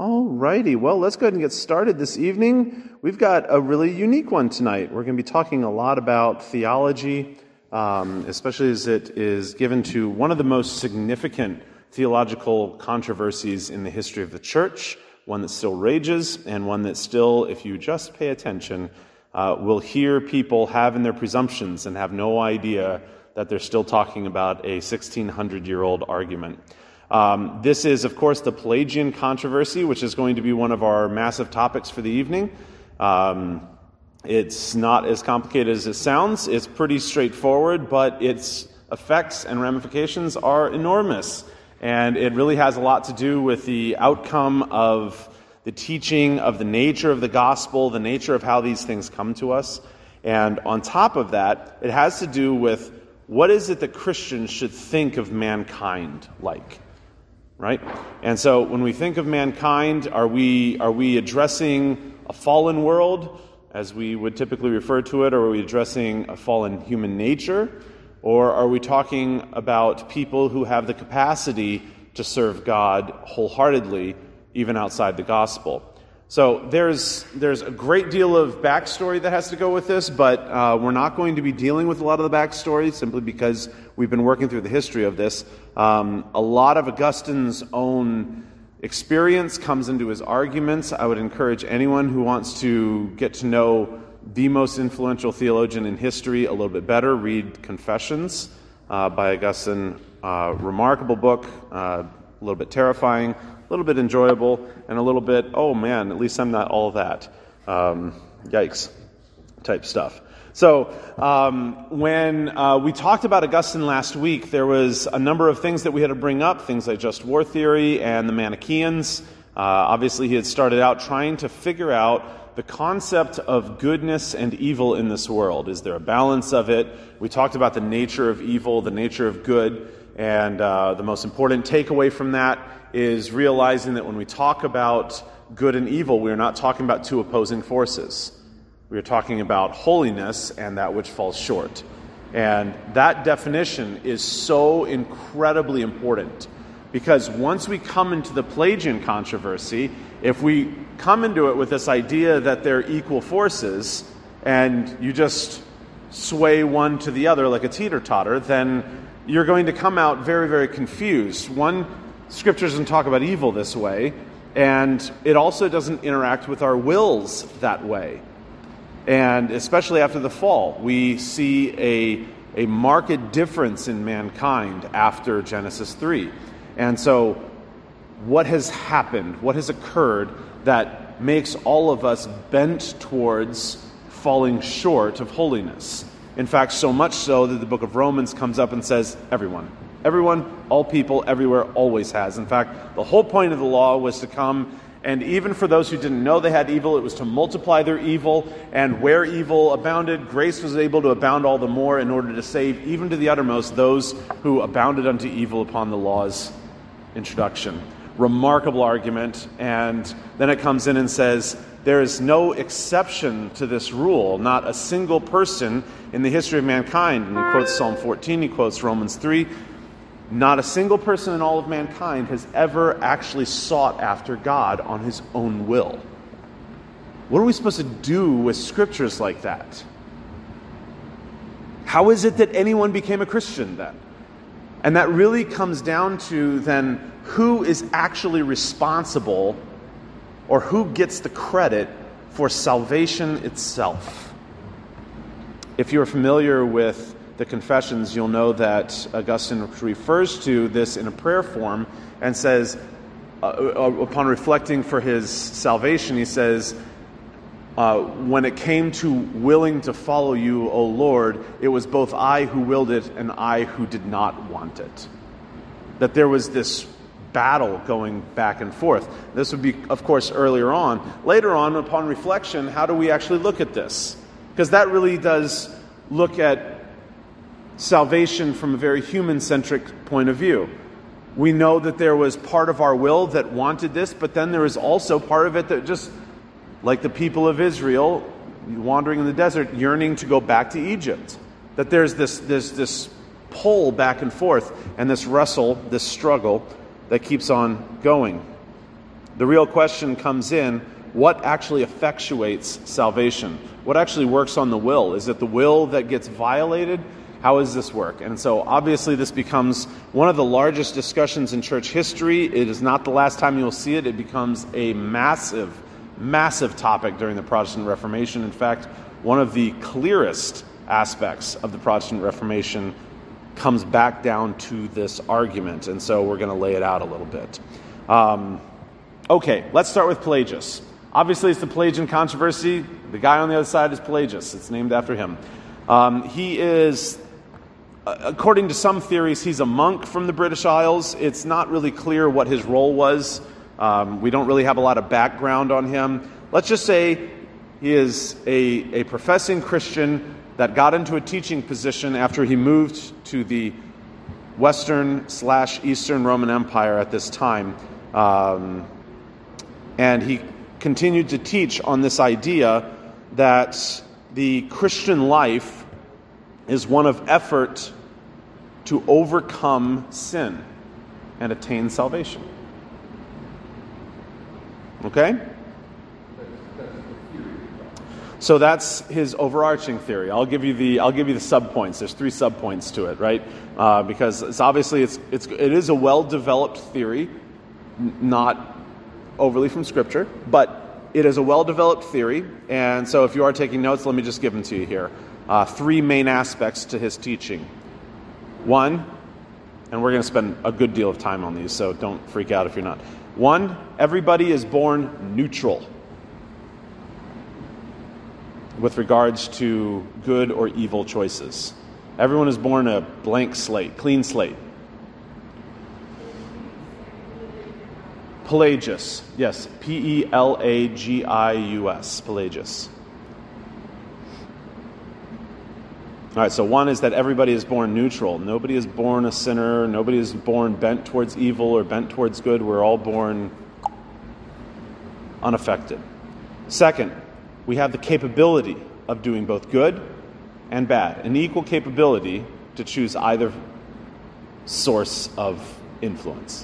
All righty. Well, let's go ahead and get started this evening. We've got a really unique one tonight. We're going to be talking a lot about theology, especially as it is given to one of the most significant theological controversies in the history of the church, one that still rages, and one that still, if you just pay attention, will hear people have in their presumptions and have no idea that they're still talking about a 1,600-year-old argument. This is, of course, the Pelagian controversy, which is going to be one of our massive topics for the evening. It's not as complicated as it sounds. It's pretty straightforward, but its effects and ramifications are enormous. And it really has a lot to do with the outcome of the teaching of the nature of the gospel, the nature of how these things come to us. And on top of that, it has to do with what is it that Christians should think of mankind like. Right? And so when we think of mankind, are we addressing a fallen world, as we would typically refer to it, or are we addressing a fallen human nature? Or are we talking about people who have the capacity to serve God wholeheartedly, even outside the gospel? So there's a great deal of backstory that has to go with this, but we're not going to be dealing with a lot of the backstory simply because we've been working through the history of this. A lot of Augustine's own experience comes into his arguments. I would encourage anyone who wants to get to know the most influential theologian in history a little bit better, read Confessions by Augustine. Remarkable book, a little bit terrifying, a little bit enjoyable, and a little bit, oh man, at least I'm not all that. Yikes type stuff. So when we talked about Augustine last week, there was a number of things that we had to bring up, things like just war theory and the Manichaeans. Obviously, he had started out trying to figure out the concept of goodness and evil in this world. Is there a balance of it? We talked about the nature of evil, the nature of good, and the most important takeaway from that is realizing that when we talk about good and evil, we are not talking about two opposing forces. We are talking about holiness and that which falls short. And that definition is so incredibly important because once we come into the Pelagian controversy, if we come into it with this idea that they're equal forces and you just sway one to the other like a teeter-totter, then you're going to come out very, very confused. One, Scripture doesn't talk about evil this way, and it also doesn't interact with our wills that way. And especially after the fall, we see a marked difference in mankind after Genesis 3. And so what has happened, what has occurred that makes all of us bent towards falling short of holiness? In fact, so much so that the book of Romans comes up and says, everyone, all people, everywhere, always has. In fact, the whole point of the law was to come, and even for those who didn't know they had evil, it was to multiply their evil, and where evil abounded, grace was able to abound all the more in order to save, even to the uttermost, those who abounded unto evil upon the law's introduction. Remarkable argument, and then it comes in and says, there is no exception to this rule, not a single person in the history of mankind. And he quotes Psalm 14, he quotes Romans 3, not a single person in all of mankind has ever actually sought after God on his own will. What are we supposed to do with scriptures like that? How is it that anyone became a Christian then? And that really comes down to then who is actually responsible or who gets the credit for salvation itself. If you're familiar with the Confessions, you'll know that Augustine refers to this in a prayer form and says, upon reflecting for his salvation, he says, when it came to willing to follow you, O Lord, it was both I who willed it and I who did not want it. That there was this battle going back and forth. This would be, of course, earlier on. Later on, upon reflection, how do we actually look at this? Because that really does look at salvation from a very human-centric point of view. We know that there was part of our will that wanted this, but then there was also part of it that just, like the people of Israel wandering in the desert, yearning to go back to Egypt. That there's this pull back and forth, and this wrestle, this struggle that keeps on going. The real question comes in, what actually effectuates salvation? What actually works on the will? Is it the will that gets violated? How does this work? And so obviously this becomes one of the largest discussions in church history. It is not the last time you'll see it. It becomes a massive, massive topic during the Protestant Reformation. In fact, one of the clearest aspects of the Protestant Reformation comes back down to this argument. And so we're going to lay it out a little bit. Okay, let's start with Pelagius. Obviously, it's the Pelagian controversy. The guy on the other side is Pelagius. It's named after him. He is, according to some theories, he's a monk from the British Isles. It's not really clear what his role was. We don't really have a lot of background on him. Let's just say he is a professing Christian that got into a teaching position after he moved to the Western/Eastern Roman Empire at this time. And he continued to teach on this idea that the Christian life is one of effort to overcome sin and attain salvation. Okay? So that's his overarching theory. I'll give you the subpoints. There's 3 subpoints to it, right? Because it is a well-developed theory, not overly from Scripture, but it is a well-developed theory. And so if you are taking notes, let me just give them to you here. 3 main aspects to his teaching. 1, and we're going to spend a good deal of time on these, so don't freak out if you're not. 1, everybody is born neutral with regards to good or evil choices. Everyone is born a blank slate, clean slate. Pelagius. Yes, Pelagius. Pelagius. All right, so 1 is that everybody is born neutral. Nobody is born a sinner. Nobody is born bent towards evil or bent towards good. We're all born unaffected. 2nd, we have the capability of doing both good and bad, an equal capability to choose either source of influence.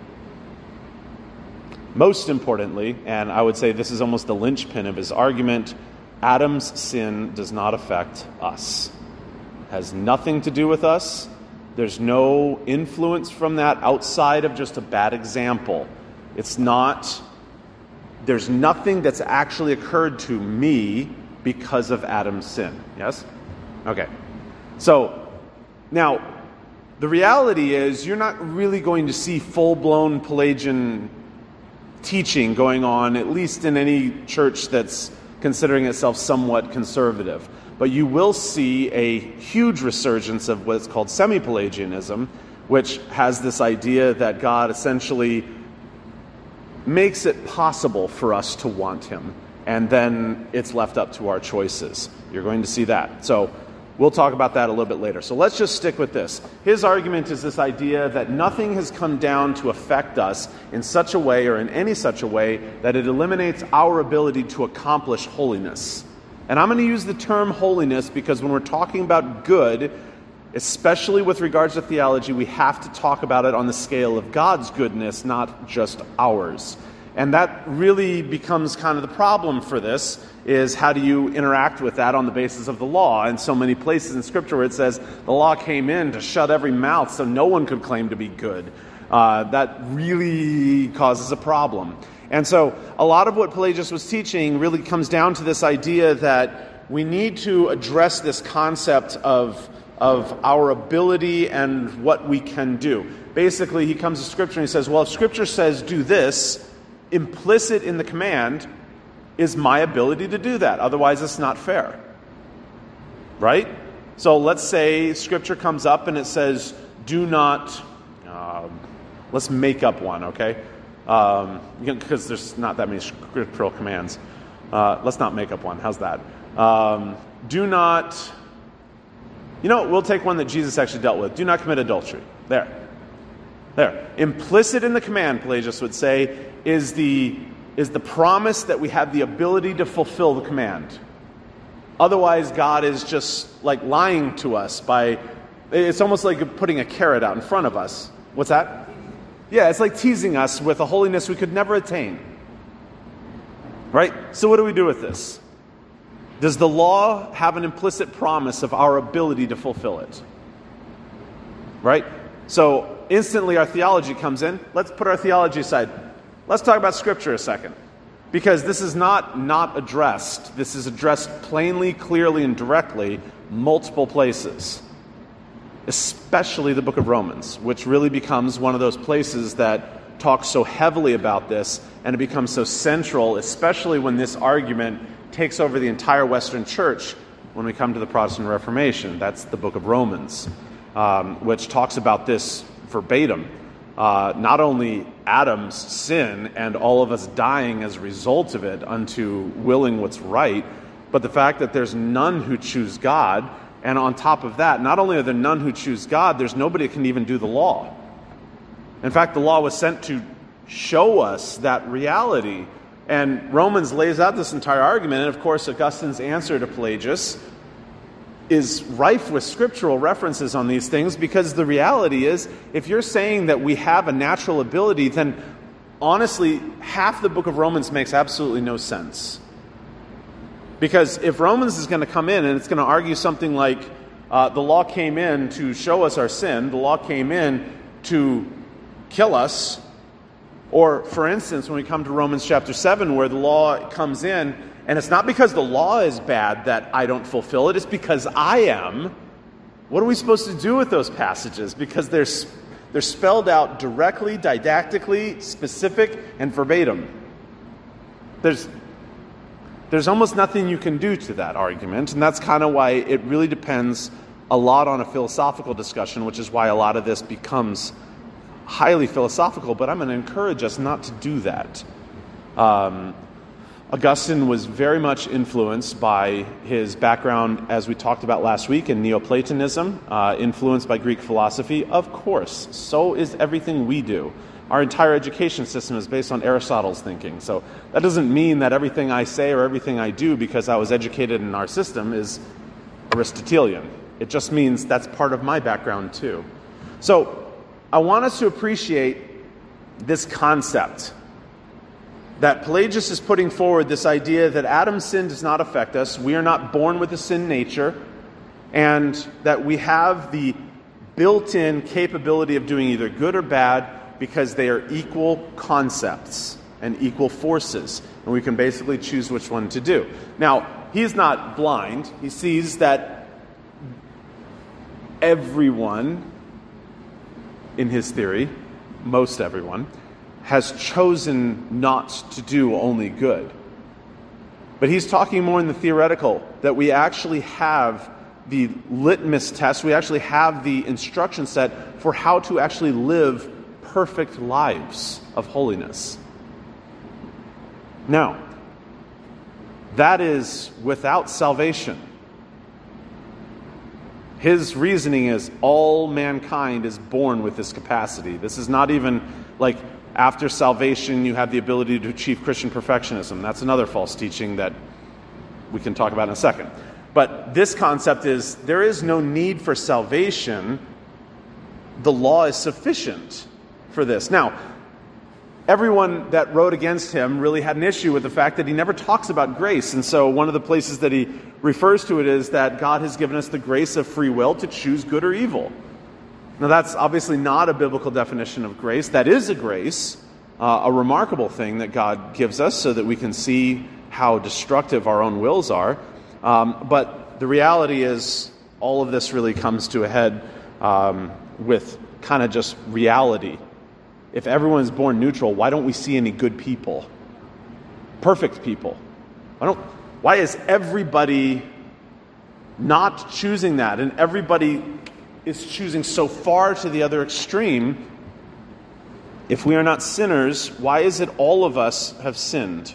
Most importantly, and I would say this is almost the linchpin of his argument, Adam's sin does not affect us. It has nothing to do with us. There's no influence from that outside of just a bad example. There's nothing that's actually occurred to me because of Adam's sin. Yes? Okay. So, now, the reality is you're not really going to see full-blown Pelagian teaching going on, at least in any church that's considering itself somewhat conservative. But you will see a huge resurgence of what's called semi-Pelagianism, which has this idea that God essentially makes it possible for us to want him, and then it's left up to our choices. You're going to see that. So we'll talk about that a little bit later. So let's just stick with this. His argument is this idea that nothing has come down to affect us in such a way or in any such a way that it eliminates our ability to accomplish holiness. And I'm going to use the term holiness because when we're talking about good, especially with regards to theology, we have to talk about it on the scale of God's goodness, not just ours. And that really becomes kind of the problem for this, is how do you interact with that on the basis of the law? In so many places in Scripture where it says the law came in to shut every mouth so no one could claim to be good. That really causes a problem. And so a lot of what Pelagius was teaching really comes down to this idea that we need to address this concept of our ability and what we can do. Basically, he comes to Scripture and he says, well, if Scripture says do this, implicit in the command is my ability to do that. Otherwise, it's not fair. Right? So let's say Scripture comes up and it says, do not, let's make up one, okay? Because there's not that many scriptural commands. Let's not make up one. How's that? Do not, we'll take one that Jesus actually dealt with. Do not commit adultery. There. Implicit in the command, Pelagius would say, is the promise that we have the ability to fulfill the command. Otherwise, God is just like lying to us it's almost like putting a carrot out in front of us. What's that? Yeah, it's like teasing us with a holiness we could never attain. Right? So what do we do with this? Does the law have an implicit promise of our ability to fulfill it? Right? So instantly our theology comes in. Let's put our theology aside. Let's talk about Scripture a second. Because this is not addressed. This is addressed plainly, clearly, and directly multiple places. Especially the book of Romans, which really becomes one of those places that talks so heavily about this, and it becomes so central, especially when this argument takes over the entire Western Church when we come to the Protestant Reformation. That's the book of Romans, which talks about this verbatim. Not only Adam's sin and all of us dying as a result of it unto willing what's right, but the fact that there's none who choose God. And on top of that, not only are there none who choose God, there's nobody who can even do the law. In fact, the law was sent to show us that reality. And Romans lays out this entire argument. And of course, Augustine's answer to Pelagius is rife with scriptural references on these things, because the reality is, if you're saying that we have a natural ability, then honestly, half the book of Romans makes absolutely no sense. Because if Romans is going to come in and it's going to argue something like the law came in to show us our sin, the law came in to kill us, or for instance, when we come to Romans chapter 7, where the law comes in, and it's not because the law is bad that I don't fulfill it, it's because I am. What are we supposed to do with those passages? Because they're spelled out directly, didactically, specific, and verbatim. There's almost nothing you can do to that argument, and that's kind of why it really depends a lot on a philosophical discussion, which is why a lot of this becomes highly philosophical, but I'm going to encourage us not to do that. Augustine was very much influenced by his background, as we talked about last week, in Neoplatonism, influenced by Greek philosophy. Of course, so is everything we do. Our entire education system is based on Aristotle's thinking. So that doesn't mean that everything I say or everything I do because I was educated in our system is Aristotelian. It just means that's part of my background too. So I want us to appreciate this concept that Pelagius is putting forward, this idea that Adam's sin does not affect us, we are not born with a sin nature, and that we have the built-in capability of doing either good or bad, because they are equal concepts and equal forces, and we can basically choose which one to do. Now, he's not blind. He sees that everyone, in his theory, most everyone, has chosen not to do only good. But he's talking more in the theoretical, that we actually have the litmus test, we actually have the instruction set for how to actually live perfect lives of holiness. Now, that is without salvation. His reasoning is all mankind is born with this capacity. This is not even like after salvation you have the ability to achieve Christian perfectionism. That's another false teaching that we can talk about in a second. But this concept is there is no need for salvation. The law is sufficient for this. Now, everyone that wrote against him really had an issue with the fact that he never talks about grace. And so one of the places that he refers to it is that God has given us the grace of free will to choose good or evil. Now, that's obviously not a biblical definition of grace. That is a grace, a remarkable thing that God gives us so that we can see how destructive our own wills are. But the reality is all of this really comes to a head with kind of just reality. If everyone is born neutral, why don't we see any good people? Perfect people. Why is everybody not choosing that? And everybody is choosing so far to the other extreme. If we are not sinners, why is it all of us have sinned?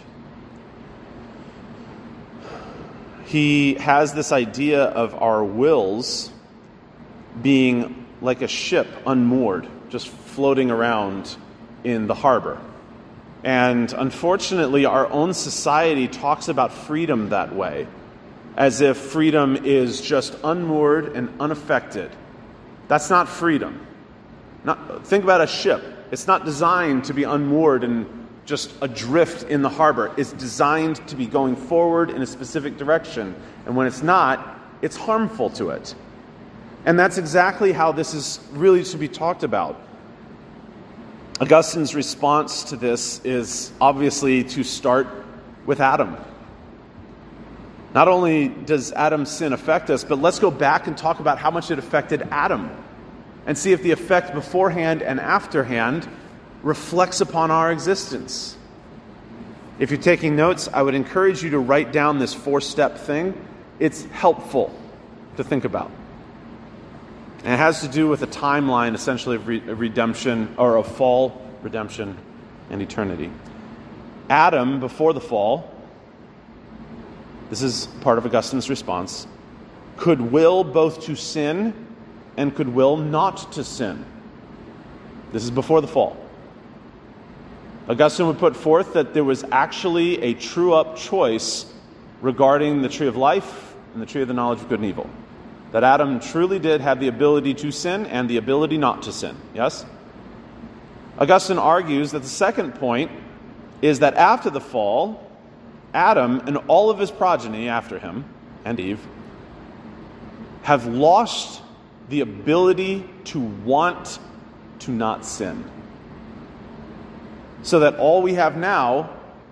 He has this idea of our wills being like a ship unmoored, just floating around in the harbor. And unfortunately, our own society talks about freedom that way, as if freedom is just unmoored and unaffected. That's not freedom. Think about a ship. It's not designed to be unmoored and just adrift in the harbor. It's designed to be going forward in a specific direction. And when it's not, it's harmful to it. And that's exactly how this is really to be talked about. Augustine's response to this is obviously to start with Adam. Not only does Adam's sin affect us, but let's go back and talk about how much it affected Adam and see if the effect beforehand and afterhand reflects upon our existence. If you're taking notes, I would encourage you to write down this 4-step thing. It's helpful to think about. And it has to do with a timeline, essentially, of redemption, or of fall, redemption, and eternity. Adam, before the fall, this is part of Augustine's response, could will both to sin and could will not to sin. This is before the fall. Augustine would put forth that there was actually a true-up choice regarding the tree of life and the tree of the knowledge of good and evil. That Adam truly did have the ability to sin and the ability not to sin. Yes? Augustine argues that the second point is that after the fall, Adam and all of his progeny after him, and Eve, have lost the ability to want to not sin. So that all we have now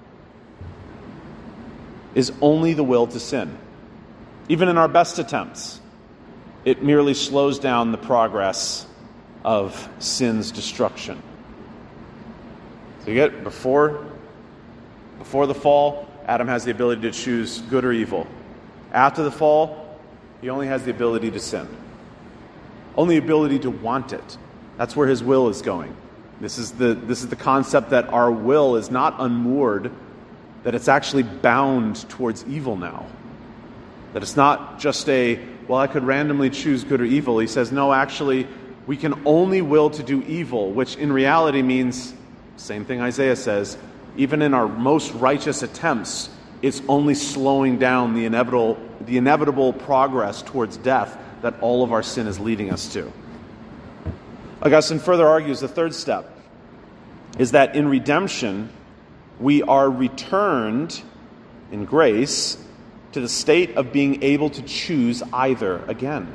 is only the will to sin. Even in our best attempts, it merely slows down the progress of sin's destruction. So you get before the fall, Adam has the ability to choose good or evil. After the fall, he only has the ability to sin. Only ability to want it. That's where his will is going. This is the concept that our will is not unmoored, that it's actually bound towards evil now. That it's not just I could randomly choose good or evil. He says, no, actually, we can only will to do evil, which in reality means, same thing Isaiah says, even in our most righteous attempts, it's only slowing down the inevitable progress towards death that all of our sin is leading us to. Augustine further argues the third step is that in redemption, we are returned in grace to the state of being able to choose either again.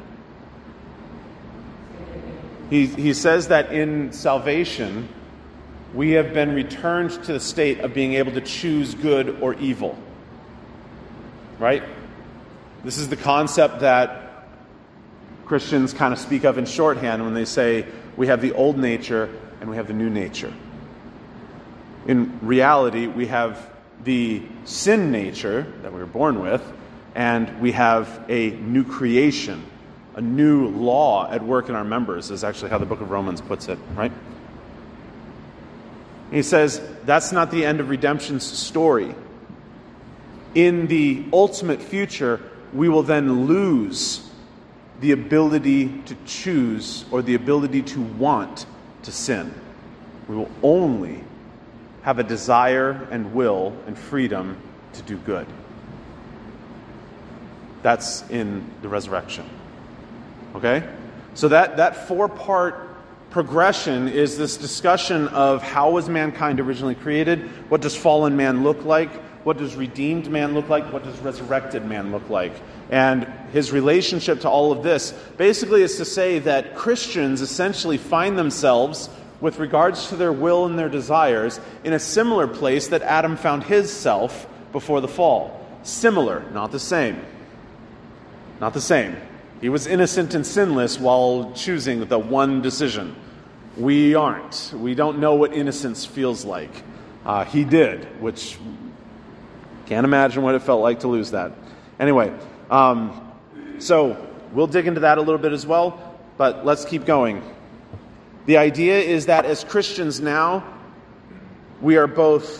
He says that in salvation, we have been returned to the state of being able to choose good or evil. Right? This is the concept that Christians kind of speak of in shorthand when they say we have the old nature and we have the new nature. In reality, we have the sin nature that we were born with, and we have a new creation, a new law at work in our members, is actually how the book of Romans puts it, right? He says that's not the end of redemption's story. In the ultimate future, we will then lose the ability to choose or the ability to want to sin. We will only have a desire and will and freedom to do good. That's in the resurrection. Okay? So that 4-part progression is this discussion of how was mankind originally created, what does fallen man look like, what does redeemed man look like, what does resurrected man look like. And his relationship to all of this basically is to say that Christians essentially find themselves, with regards to their will and their desires, in a similar place that Adam found his self before the fall. Similar, not the same. Not the same. He was innocent and sinless while choosing the one decision. We aren't. We don't know what innocence feels like. He did, which can't imagine what it felt like to lose that. Anyway, so we'll dig into that a little bit as well, but let's keep going. The idea is that as Christians now, we are both,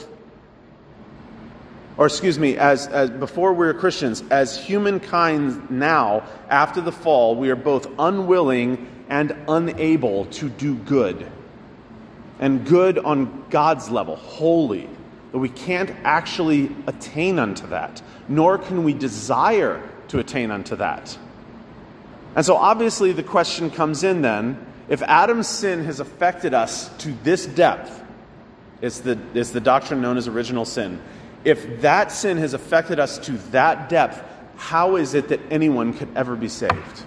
as before we were Christians, as humankind now, after the fall, we are both unwilling and unable to do good. And good on God's level, holy. But we can't actually attain unto that, nor can we desire to attain unto that. And so obviously the question comes in then, If Adam's sin has affected us to this depth, it's the doctrine known as original sin. If that sin has affected us to that depth, how is it that anyone could ever be saved?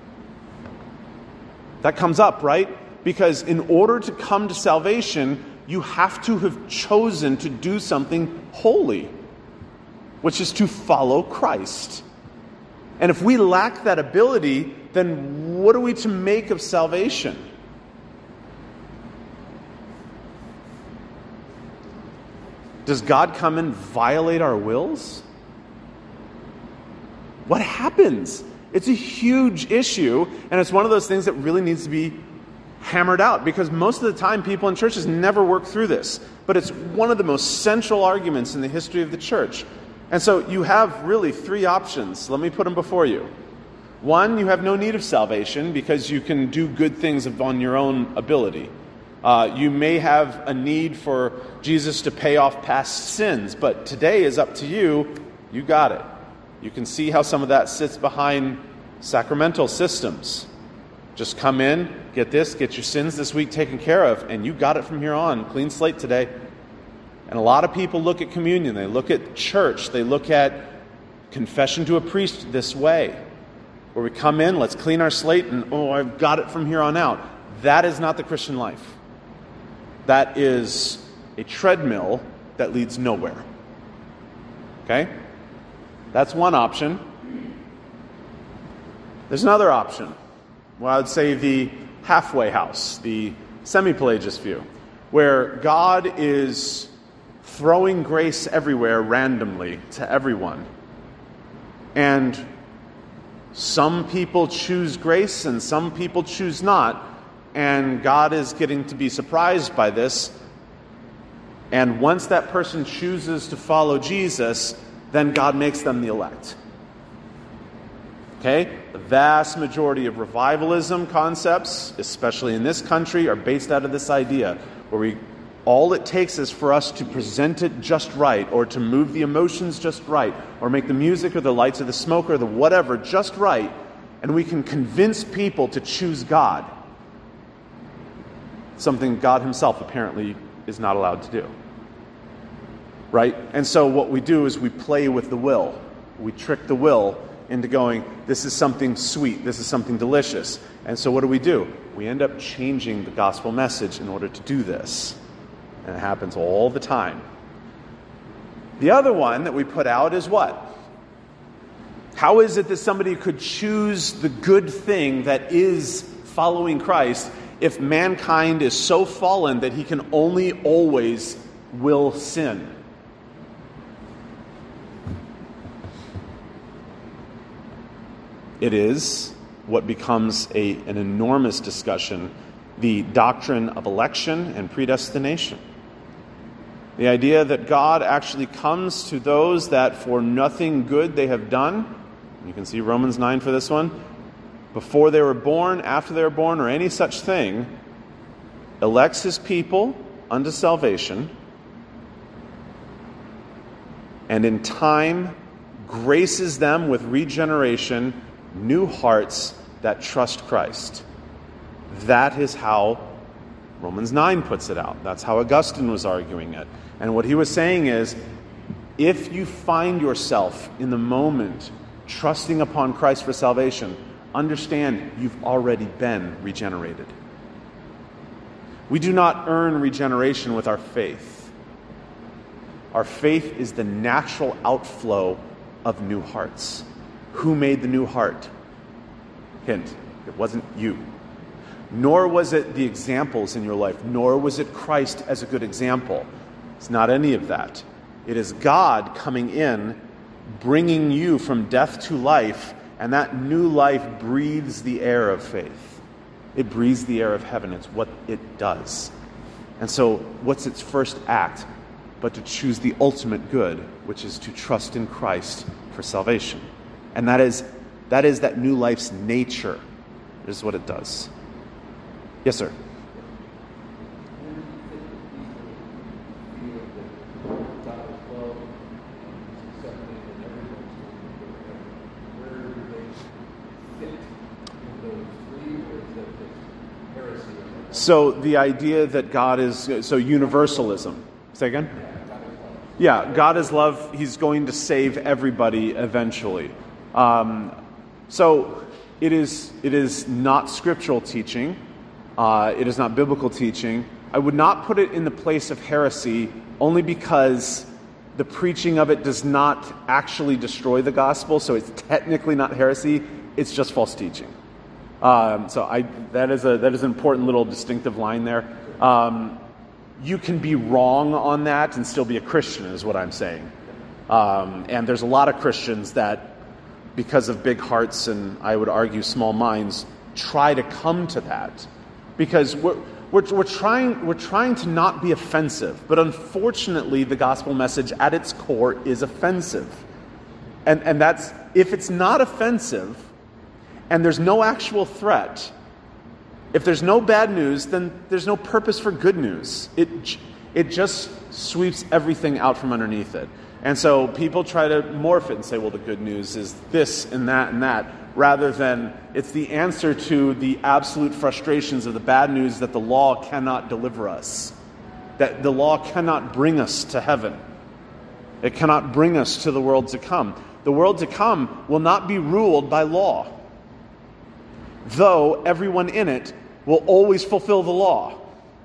That comes up, right? Because in order to come to salvation, you have to have chosen to do something holy, which is to follow Christ. And if we lack that ability, then what are we to make of salvation? Does God come and violate our wills? What happens? It's a huge issue, and it's one of those things that really needs to be hammered out, because most of the time people in churches never work through this. But it's one of the most central arguments in the history of the church. And so you have really three options. Let me put them before you. One, you have no need of salvation because you can do good things on your own ability. You may have a need for Jesus to pay off past sins, but today is up to you. You got it. You can see how some of that sits behind sacramental systems. Just come in, get your sins this week taken care of, and you got it from here on. Clean slate today. And a lot of people look at communion, they look at church, they look at confession to a priest this way, where we come in, let's clean our slate, and I've got it from here on out. That is not the Christian life. That is a treadmill that leads nowhere. Okay? That's one option. There's another option. Well, I would say the halfway house, the semi-Pelagius view, where God is throwing grace everywhere randomly to everyone. And some people choose grace and some people choose not. And God is getting to be surprised by this. And once that person chooses to follow Jesus, then God makes them the elect. Okay? The vast majority of revivalism concepts, especially in this country, are based out of this idea, where all it takes is for us to present it just right, or to move the emotions just right, or make the music or the lights or the smoke or the whatever just right, and we can convince people to choose God. Something God himself apparently is not allowed to do. Right? And so what we do is we play with the will. We trick the will into going, this is something sweet, this is something delicious. And so what do? We end up changing the gospel message in order to do this. And it happens all the time. The other one that we put out is what? How is it that somebody could choose the good thing that is following Christ if mankind is so fallen that he can only always will sin? It is what becomes an enormous discussion, the doctrine of election and predestination. The idea that God actually comes to those that for nothing good they have done. You can see Romans 9 for this one. Before they were born, after they were born, or any such thing, elects his people unto salvation, and in time graces them with regeneration, new hearts that trust Christ. That is how Romans 9 puts it out. That's how Augustine was arguing it. And what he was saying is, if you find yourself in the moment trusting upon Christ for salvation, understand you've already been regenerated. We do not earn regeneration with our faith. Our faith is the natural outflow of new hearts. Who made the new heart? Hint, it wasn't you. Nor was it the examples in your life, nor was it Christ as a good example. It's not any of that. It is God coming in, bringing you from death to life, and that new life breathes the air of faith. It breathes the air of heaven. It's what it does. And so, what's its first act but to choose the ultimate good, which is to trust in Christ for salvation? And that is that new life's nature. It is what it does. Yes, sir. So the idea that God is, so universalism. Say again? Yeah, God is love. He's going to save everybody eventually. So it is not scriptural teaching. It is not biblical teaching. I would not put it in the place of heresy only because the preaching of it does not actually destroy the gospel, so it's technically not heresy. It's just false teaching. That is an important little distinctive line there. You can be wrong on that and still be a Christian, is what I'm saying. And there's a lot of Christians that, because of big hearts and I would argue small minds, try to come to that because we're trying to not be offensive, but unfortunately, the gospel message at its core is offensive, and that's if it's not offensive. And there's no actual threat. If there's no bad news, then there's no purpose for good news. It just sweeps everything out from underneath it. And so people try to morph it and say, well, the good news is this and that, rather than it's the answer to the absolute frustrations of the bad news that the law cannot deliver us, that the law cannot bring us to heaven. It cannot bring us to the world to come. The world to come will not be ruled by law, though everyone in it will always fulfill the law.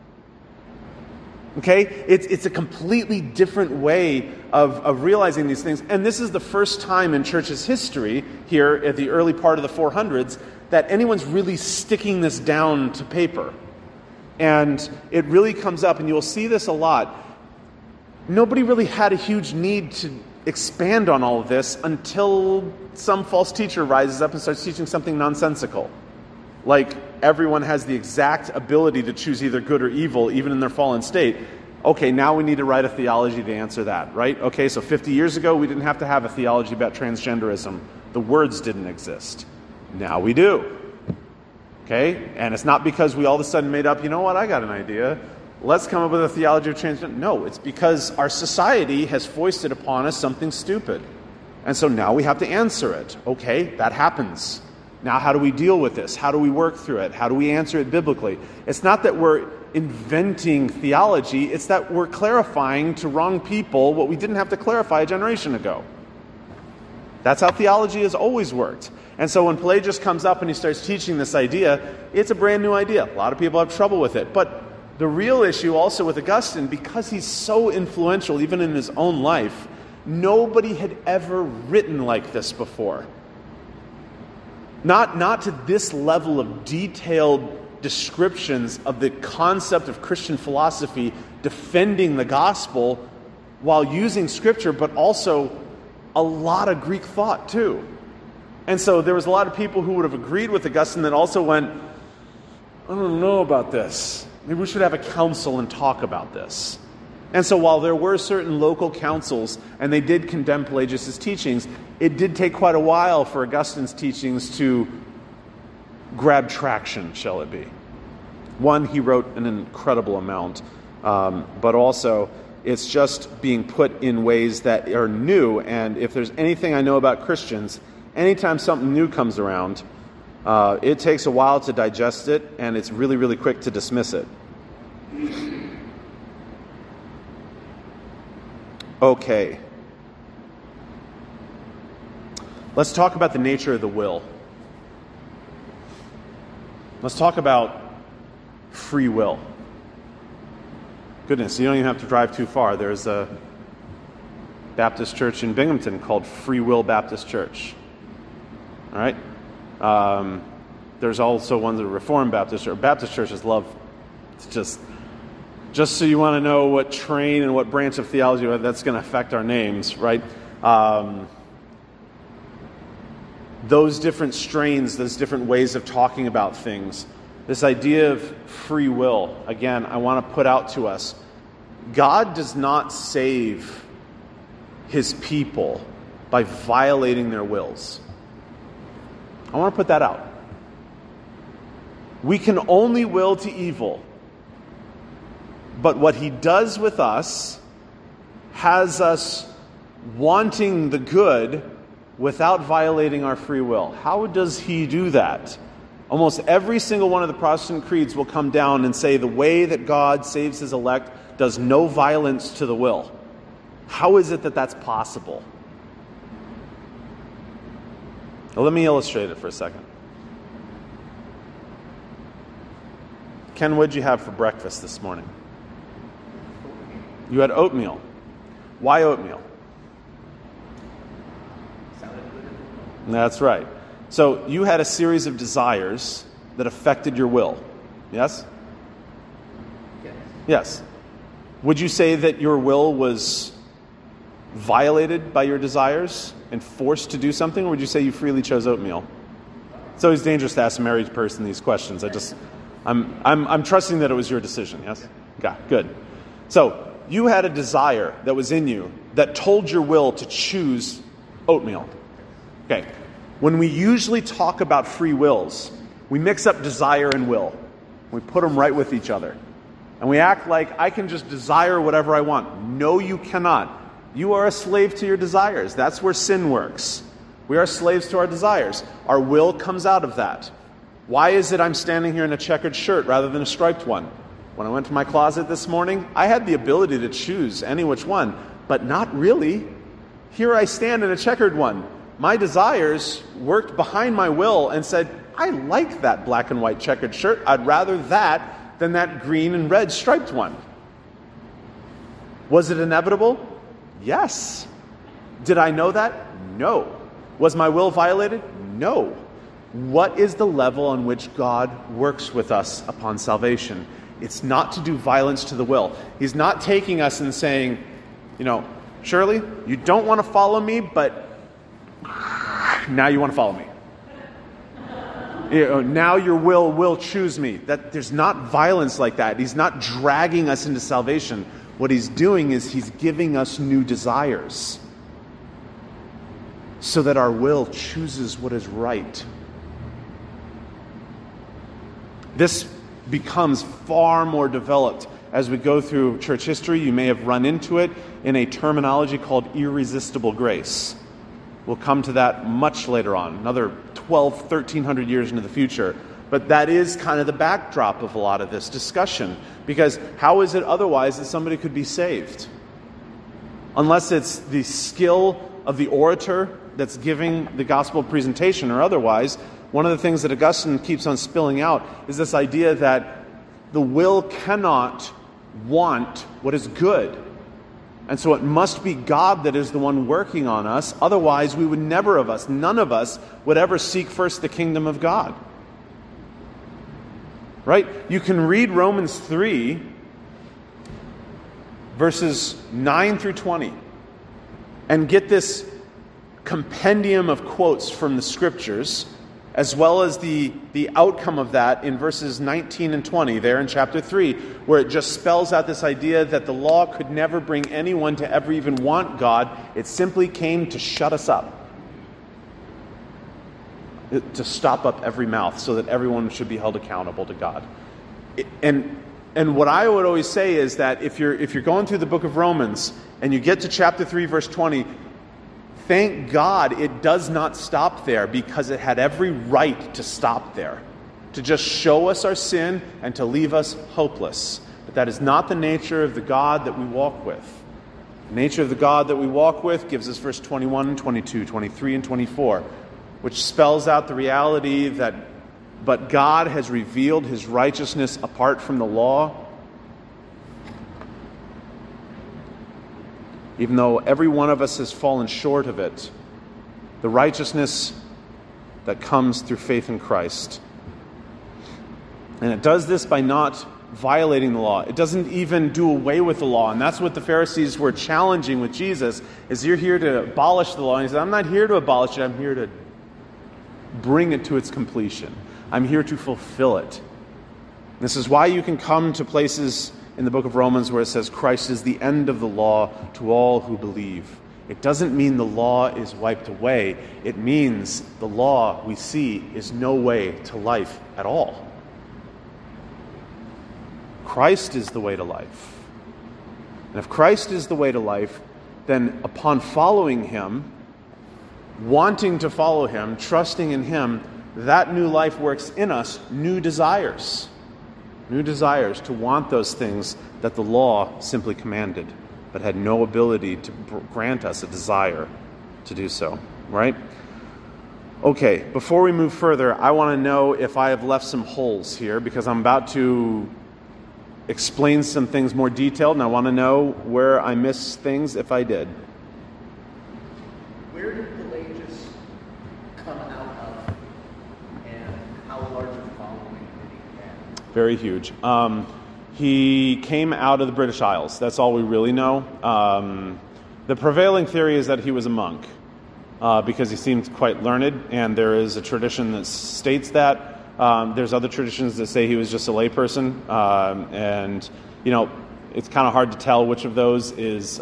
Okay? It's a completely different way of realizing these things. And this is the first time in church's history, here at the early part of the 400s, that anyone's really sticking this down to paper. And it really comes up, and you'll see this a lot. Nobody really had a huge need to expand on all of this until some false teacher rises up and starts teaching something nonsensical. Like everyone has the exact ability to choose either good or evil, even in their fallen state. Okay, now we need to write a theology to answer that, right? Okay, so 50 years ago, we didn't have to have a theology about transgenderism. The words didn't exist. Now we do. Okay? And it's not because we all of a sudden made up, you know what, I got an idea. Let's come up with a theology of transgender. No, it's because our society has foisted upon us something stupid. And so now we have to answer it. Okay, that happens. Now, how do we deal with this? How do we work through it? How do we answer it biblically? It's not that we're inventing theology. It's that we're clarifying to wrong people what we didn't have to clarify a generation ago. That's how theology has always worked. And so when Pelagius comes up and he starts teaching this idea, it's a brand new idea. A lot of people have trouble with it. But the real issue also with Augustine, because he's so influential even in his own life, nobody had ever written like this before. Not to this level of detailed descriptions of the concept of Christian philosophy defending the gospel while using Scripture, but also a lot of Greek thought too. And so there was a lot of people who would have agreed with Augustine that also went, I don't know about this. Maybe we should have a council and talk about this. And so while there were certain local councils, and they did condemn Pelagius' teachings, it did take quite a while for Augustine's teachings to grab traction, shall it be. One, he wrote an incredible amount, but also it's just being put in ways that are new. And if there's anything I know about Christians, anytime something new comes around, it takes a while to digest it, and it's really, really quick to dismiss it. Okay. Let's talk about the nature of the will. Let's talk about free will. Goodness, you don't even have to drive too far. There's a Baptist church in Binghamton called Free Will Baptist Church. All right? There's also ones that are Reformed Baptist Church. Baptist churches love to just so you want to know what train and what branch of theology that's going to affect our names, right? Those different strains, those different ways of talking about things, this idea of free will, again, I want to put out to us, God does not save his people by violating their wills. I want to put that out. We can only will to evil. But what he does with us has us wanting the good without violating our free will. How does he do that? Almost every single one of the Protestant creeds will come down and say the way that God saves his elect does no violence to the will. How is it that that's possible? Well, let me illustrate it for a second. Ken, what did you have for breakfast this morning? You had oatmeal. Why oatmeal? That's right. So you had a series of desires that affected your will. Yes? Yes. Would you say that your will was violated by your desires and forced to do something, or would you say you freely chose oatmeal? It's always dangerous to ask a married person these questions. I'm trusting that it was your decision. Yes? Okay, good. So you had a desire that was in you that told your will to choose oatmeal. Okay. When we usually talk about free wills, we mix up desire and will. We put them right with each other. And we act like I can just desire whatever I want. No, you cannot. You are a slave to your desires. That's where sin works. We are slaves to our desires. Our will comes out of that. Why is it I'm standing here in a checkered shirt rather than a striped one? When I went to my closet this morning, I had the ability to choose any which one, but not really. Here I stand in a checkered one. My desires worked behind my will and said, I like that black and white checkered shirt. I'd rather that than that green and red striped one. Was it inevitable? Yes. Did I know that? No. Was my will violated? No. What is the level on which God works with us upon salvation? It's not to do violence to the will. He's not taking us and saying, Shirley, you don't want to follow me, but now you want to follow me. Now your will choose me. There's not violence like that. He's not dragging us into salvation. What he's doing is he's giving us new desires so that our will chooses what is right. This becomes far more developed as we go through church history. You may have run into it in a terminology called irresistible grace. We'll come to that much later on, another 1,300 years into the future. But that is kind of the backdrop of a lot of this discussion. Because how is it otherwise that somebody could be saved? Unless it's the skill of the orator that's giving the gospel presentation, or otherwise. One of the things that Augustine keeps on spilling out is this idea that the will cannot want what is good. And so it must be God that is the one working on us. Otherwise, we would none of us would ever seek first the kingdom of God. Right? You can read Romans 3, verses 9 through 20, and get this compendium of quotes from the Scriptures, as well as the outcome of that in verses 19 and 20 there in chapter 3, where it just spells out this idea that the law could never bring anyone to ever even want God. It simply came to shut us up, to stop up every mouth so that everyone should be held accountable to God. And what I would always say is that if you're going through the book of Romans and you get to chapter 3, verse 20, thank God it does not stop there, because it had every right to stop there, to just show us our sin and to leave us hopeless. But that is not the nature of the God that we walk with. The nature of the God that we walk with gives us verse 21 and 22, 23 and 24, which spells out the reality that but God has revealed his righteousness apart from the law. Even though every one of us has fallen short of it, the righteousness that comes through faith in Christ. And it does this by not violating the law. It doesn't even do away with the law. And that's what the Pharisees were challenging with Jesus, is you're here to abolish the law. And he said, I'm not here to abolish it. I'm here to bring it to its completion. I'm here to fulfill it. This is why you can come to places in the book of Romans where it says Christ is the end of the law to all who believe. It doesn't mean the law is wiped away. It means the law we see is no way to life at all. Christ is the way to life. And if Christ is the way to life, then upon following him, wanting to follow him, trusting in him, that new life works in us new desires. New desires to want those things that the law simply commanded, but had no ability to grant us a desire to do so, right? Okay, before we move further, I want to know if I have left some holes here, because I'm about to explain some things more detailed, and I want to know where I missed things if I did. Where did Pelagius come out of, and how large a following did he have? Very huge. He came out of the British Isles. That's all we really know. The prevailing theory is that he was a monk, because he seemed quite learned, and there is a tradition that states that. There's other traditions that say he was just a layperson, and it's kind of hard to tell which of those is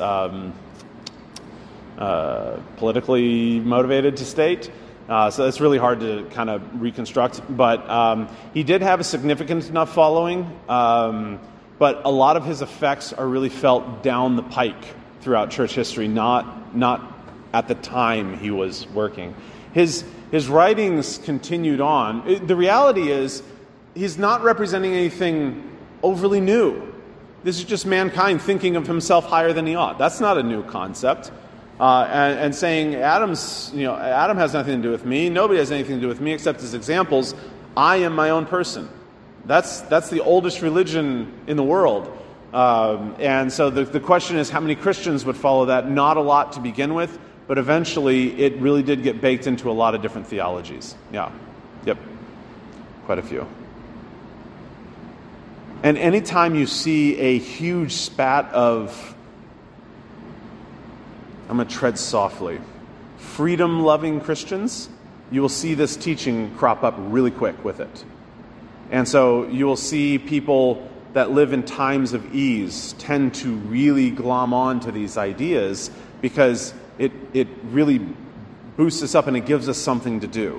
politically motivated to state. So it's really hard to kind of reconstruct. But he did have a significant enough following, but a lot of his effects are really felt down the pike throughout church history, not at the time he was working. His writings continued on. The reality is, he's not representing anything overly new. This is just mankind thinking of himself higher than he ought. That's not a new concept. And saying Adam has nothing to do with me. Nobody has anything to do with me except as examples. I am my own person. That's the oldest religion in the world. And so the question is, how many Christians would follow that? Not a lot to begin with, but eventually it really did get baked into a lot of different theologies. Yeah. Yep. Quite a few. And anytime you see a huge spat of, I'm going to tread softly, freedom-loving Christians, you will see this teaching crop up really quick with it. And so you will see people that live in times of ease tend to really glom on to these ideas because it really boosts us up and it gives us something to do.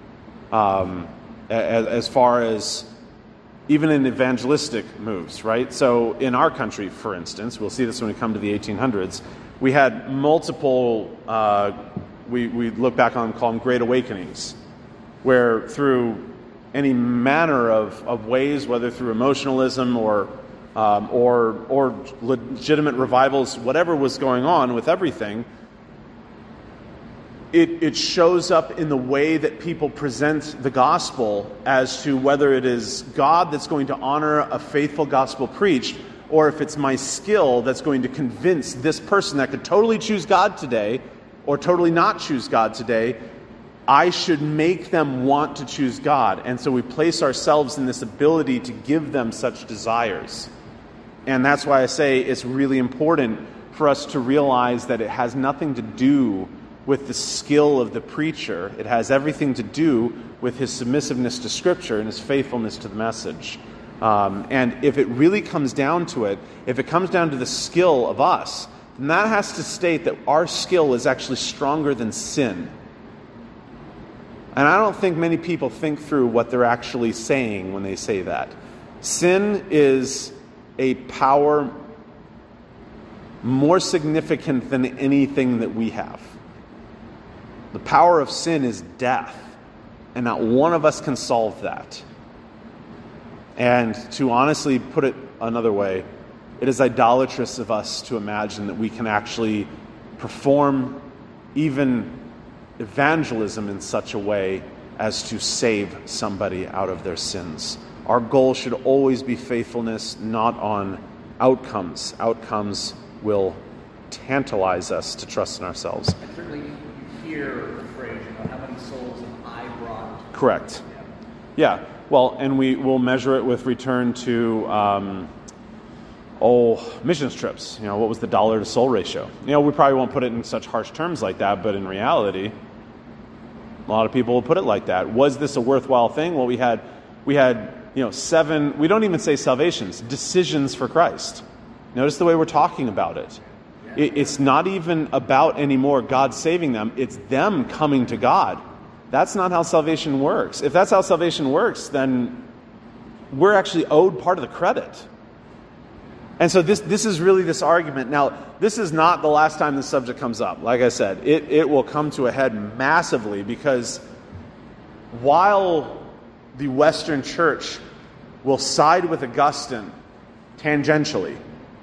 As far as even in evangelistic moves, right? So in our country, for instance, we'll see this when we come to the 1800s, we had multiple, we look back on them, call them Great Awakenings, where through any manner of ways, whether through emotionalism or legitimate revivals, whatever was going on with everything, it shows up in the way that people present the gospel as to whether it is God that's going to honor a faithful gospel preached, or if it's my skill that's going to convince this person that could totally choose God today or totally not choose God today, I should make them want to choose God. And so we place ourselves in this ability to give them such desires. And that's why I say it's really important for us to realize that it has nothing to do with the skill of the preacher. It has everything to do with his submissiveness to Scripture and his faithfulness to the message. And if it really comes down to it, if it comes down to the skill of us, then that has to state that our skill is actually stronger than sin. And I don't think many people think through what they're actually saying when they say that. Sin is a power more significant than anything that we have. The power of sin is death, and not one of us can solve that. And to honestly put it another way, it is idolatrous of us to imagine that we can actually perform even evangelism in such a way as to save somebody out of their sins. Our goal should always be faithfulness, not on outcomes. Outcomes will tantalize us to trust in ourselves. And certainly you hear the phrase, how many souls have I brought? Correct. Yeah. Well, and we will measure it with return to missions trips. What was the dollar to soul ratio? We probably won't put it in such harsh terms like that, but in reality, a lot of people will put it like that. Was this a worthwhile thing? Well, we had 7, we don't even say salvations, decisions for Christ. Notice the way we're talking about it. It's not even about anymore God saving them. It's them coming to God. That's not how salvation works. If that's how salvation works, then we're actually owed part of the credit. And so this is really this argument. Now, this is not the last time this subject comes up. Like I said, it will come to a head massively because while the Western Church will side with Augustine tangentially,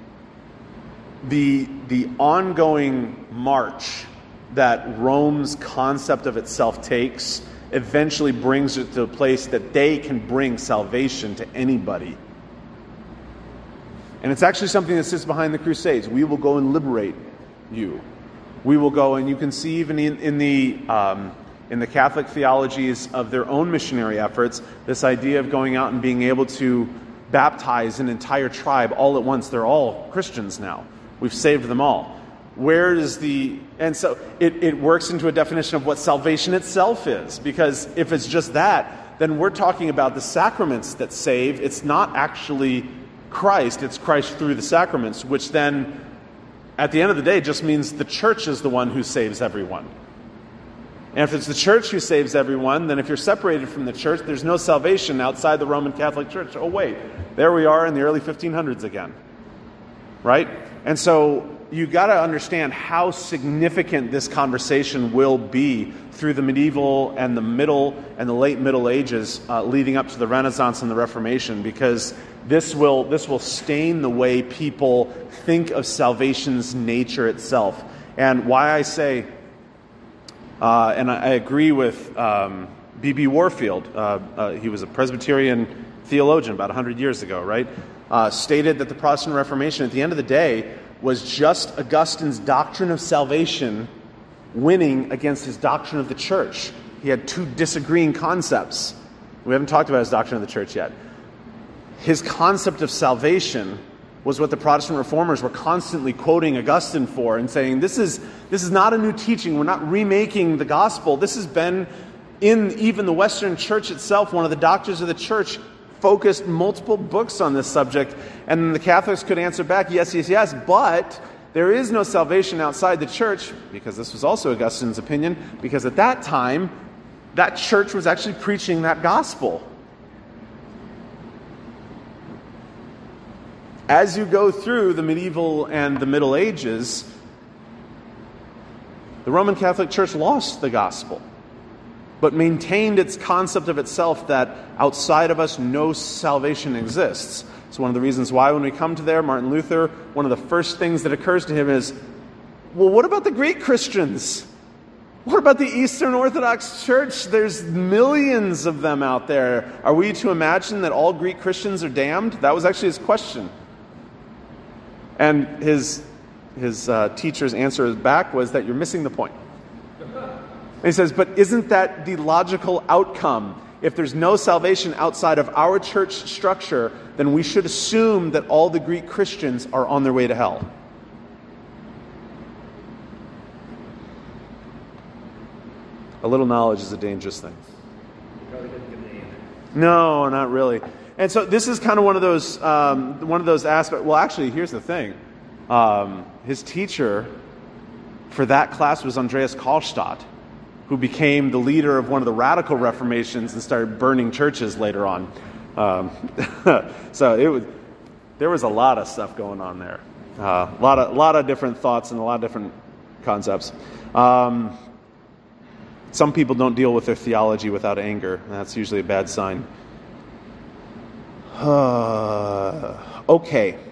the ongoing march that Rome's concept of itself takes eventually brings it to a place that they can bring salvation to anybody. And it's actually something that sits behind the Crusades. We will go and liberate you. We will go, and you can see even in the Catholic theologies of their own missionary efforts, this idea of going out and being able to baptize an entire tribe all at once. They're all Christians now. We've saved them all. And so it works into a definition of what salvation itself is, because if it's just that, then we're talking about the sacraments that save. It's not actually Christ, it's Christ through the sacraments, which then, at the end of the day, just means the church is the one who saves everyone. And if it's the church who saves everyone, then if you're separated from the church, there's no salvation outside the Roman Catholic Church. Oh wait, there we are in the early 1500s again. Right? And so you got to understand how significant this conversation will be through the medieval and the middle and the late Middle Ages, leading up to the Renaissance and the Reformation, because this will stain the way people think of salvation's nature itself. And why I say, and I agree with B.B. Warfield, he was a Presbyterian theologian about 100 years ago, right? Stated that the Protestant Reformation, at the end of the day, was just Augustine's doctrine of salvation winning against his doctrine of the church. He had two disagreeing concepts. We haven't talked about his doctrine of the church yet. His concept of salvation was what the Protestant reformers were constantly quoting Augustine for and saying, this is not a new teaching. We're not remaking the gospel. This has been in even the Western church itself. One of the doctors of the church focused multiple books on this subject, and the Catholics could answer back, yes, but there is no salvation outside the church, because this was also Augustine's opinion, because at that time, that church was actually preaching that gospel. As you go through the medieval and the Middle Ages, the Roman Catholic Church lost the gospel, but maintained its concept of itself that outside of us no salvation exists. It's one of the reasons why when we come to there, Martin Luther, one of the first things that occurs to him is, well, what about the Greek Christians? What about the Eastern Orthodox Church? There's millions of them out there. Are we to imagine that all Greek Christians are damned? That was actually his question. And his teacher's answer back was that you're missing the point. And he says, but isn't that the logical outcome? If there's no salvation outside of our church structure, then we should assume that all the Greek Christians are on their way to hell. A little knowledge is a dangerous thing. No, not really. And so this is kind of one of those aspects. Well, actually, here's the thing. His teacher for that class was Andreas Karlstadt, who became the leader of one of the radical reformations and started burning churches later on. So there was a lot of stuff going on there. A lot of different thoughts and a lot of different concepts. Some people don't deal with their theology without anger, and that's usually a bad sign. Okay.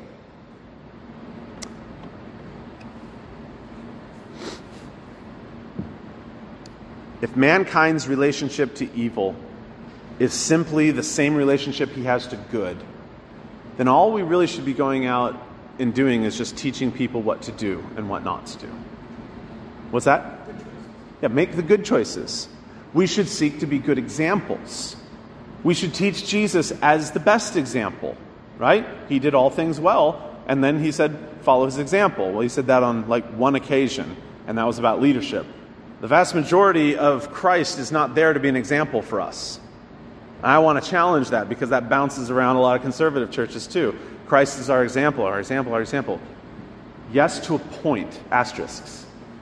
If mankind's relationship to evil is simply the same relationship he has to good, then all we really should be going out and doing is just teaching people what to do and what not to do. What's that? Yeah, make the good choices. We should seek to be good examples. We should teach Jesus as the best example, right? He did all things well, and then he said, follow his example. Well, he said that on one occasion, and that was about leadership. The vast majority of Christ is not there to be an example for us. I want to challenge that because that bounces around a lot of conservative churches too. Christ is our example, our example, our example. Yes, to a point, asterisks.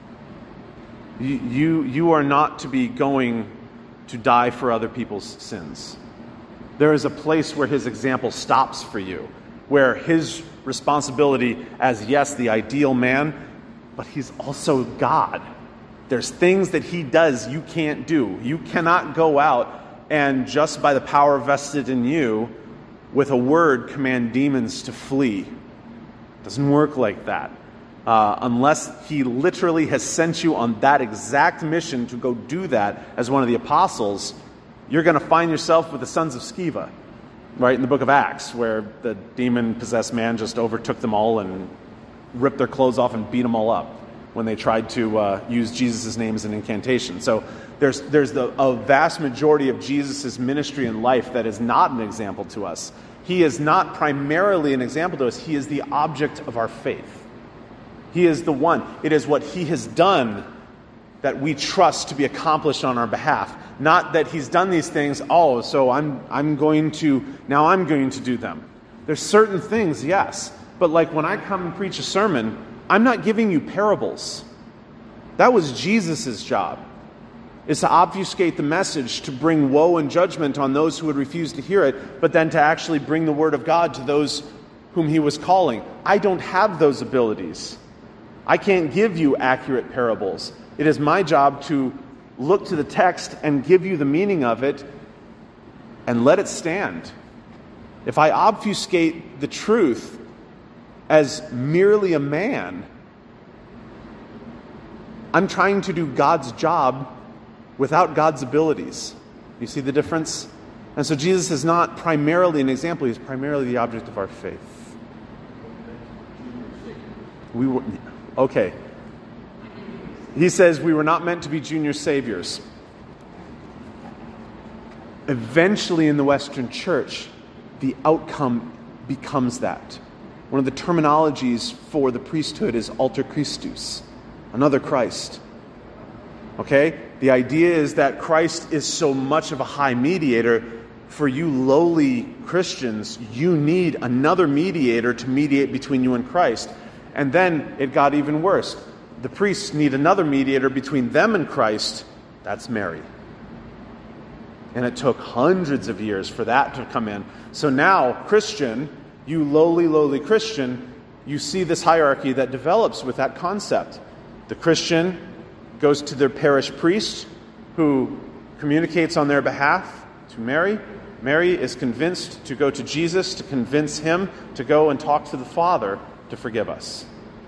You are not to be going to die for other people's sins. There is a place where his example stops for you, where his responsibility as, yes, the ideal man, but he's also God. There's things that he does you can't do. You cannot go out and just by the power vested in you, with a word, command demons to flee. It doesn't work like that. Unless he literally has sent you on that exact mission to go do that as one of the apostles, you're going to find yourself with the sons of Sceva, right, in the book of Acts, where the demon-possessed man just overtook them all and ripped their clothes off and beat them all up when they tried to use Jesus' name as an incantation. So there's a vast majority of Jesus' ministry and life that is not an example to us. He is not primarily an example to us. He is the object of our faith. He is the one. It is what he has done that we trust to be accomplished on our behalf. Not that he's done these things, so I'm going to do them. There's certain things, yes. But like when I come and preach a sermon, I'm not giving you parables. That was Jesus' job, is to obfuscate the message, to bring woe and judgment on those who would refuse to hear it, but then to actually bring the word of God to those whom he was calling. I don't have those abilities. I can't give you accurate parables. It is my job to look to the text and give you the meaning of it and let it stand. If I obfuscate the truth as merely a man, I'm trying to do God's job without God's abilities. You see the difference? And so Jesus is not primarily an example. He's primarily the object of our faith. Okay. He says we were not meant to be junior saviors. Eventually in the Western Church, the outcome becomes that. One of the terminologies for the priesthood is alter Christus, another Christ. Okay? The idea is that Christ is so much of a high mediator. For you lowly Christians, you need another mediator to mediate between you and Christ. And then it got even worse. The priests need another mediator between them and Christ. That's Mary. And it took hundreds of years for that to come in. So now, Christian, you lowly Christian, you see this hierarchy that develops with that concept. The Christian goes to their parish priest, who communicates on their behalf to Mary. Mary is convinced to go to Jesus to convince him to go and talk to the Father to forgive us.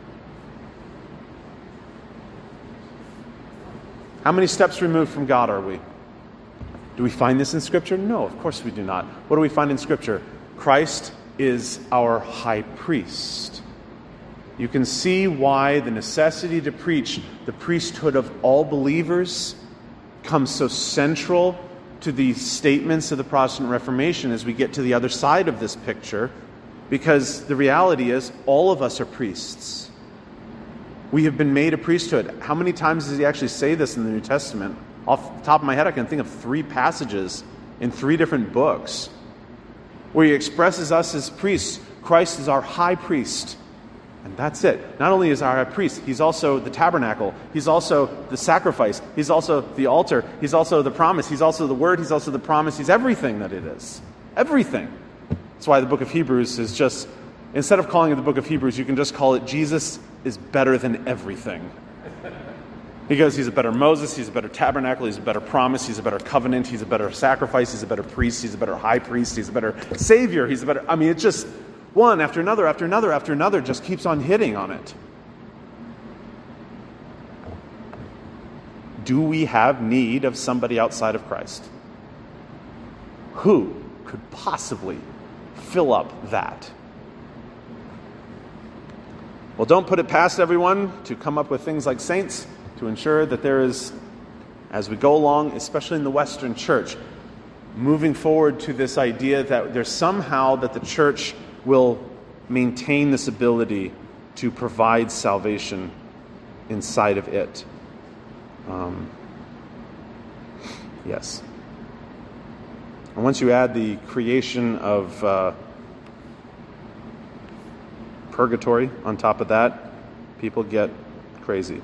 How many steps removed from God are we? Do we find this in Scripture? No, of course we do not. What do we find in Scripture? Christ is our high priest. You can see why the necessity to preach the priesthood of all believers comes so central to the statements of the Protestant Reformation as we get to the other side of this picture, because the reality is all of us are priests. We have been made a priesthood. How many times does he actually say this in the New Testament? Off the top of my head, I can think of 3 passages in 3 different books where he expresses us as priests. Christ is our high priest. And that's it. Not only is our high priest, he's also the tabernacle. He's also the sacrifice. He's also the altar. He's also the promise. He's also the word. He's also the promise. He's everything that it is. Everything. That's why the book of Hebrews is just, instead of calling it the book of Hebrews, you can just call it Jesus is better than everything. Because he's a better Moses, he's a better tabernacle, he's a better promise, he's a better covenant, he's a better sacrifice, he's a better priest, he's a better high priest, he's a better savior, he's a better... it's just one after another, after another, after another, just keeps on hitting on it. Do we have need of somebody outside of Christ? Who could possibly fill up that? Well, don't put it past everyone to come up with things like saints, to ensure that there is, as we go along, especially in the Western Church, moving forward to this idea that there's somehow that the church will maintain this ability to provide salvation inside of it. Yes. And once you add the creation of purgatory on top of that, people get crazy.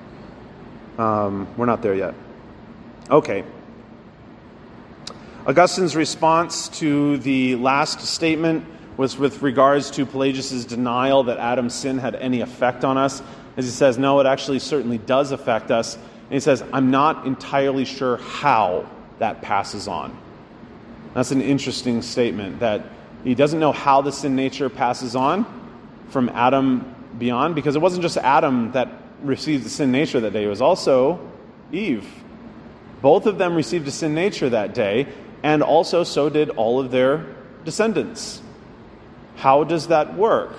We're not there yet. Okay. Augustine's response to the last statement was with regards to Pelagius' denial that Adam's sin had any effect on us. As he says, no, it actually certainly does affect us. And he says, I'm not entirely sure how that passes on. That's an interesting statement, that he doesn't know how the sin nature passes on from Adam beyond, because it wasn't just Adam that received the sin nature that day, it was also Eve. Both of them received a sin nature that day, and also so did all of their descendants. How does that work?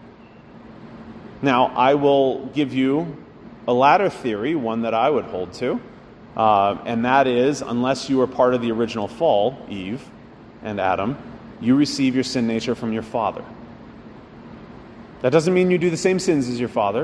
Now, I will give you a latter theory, one that I would hold to, and that is, unless you were part of the original fall, Eve and Adam, you receive your sin nature from your father. That doesn't mean you do the same sins as your father.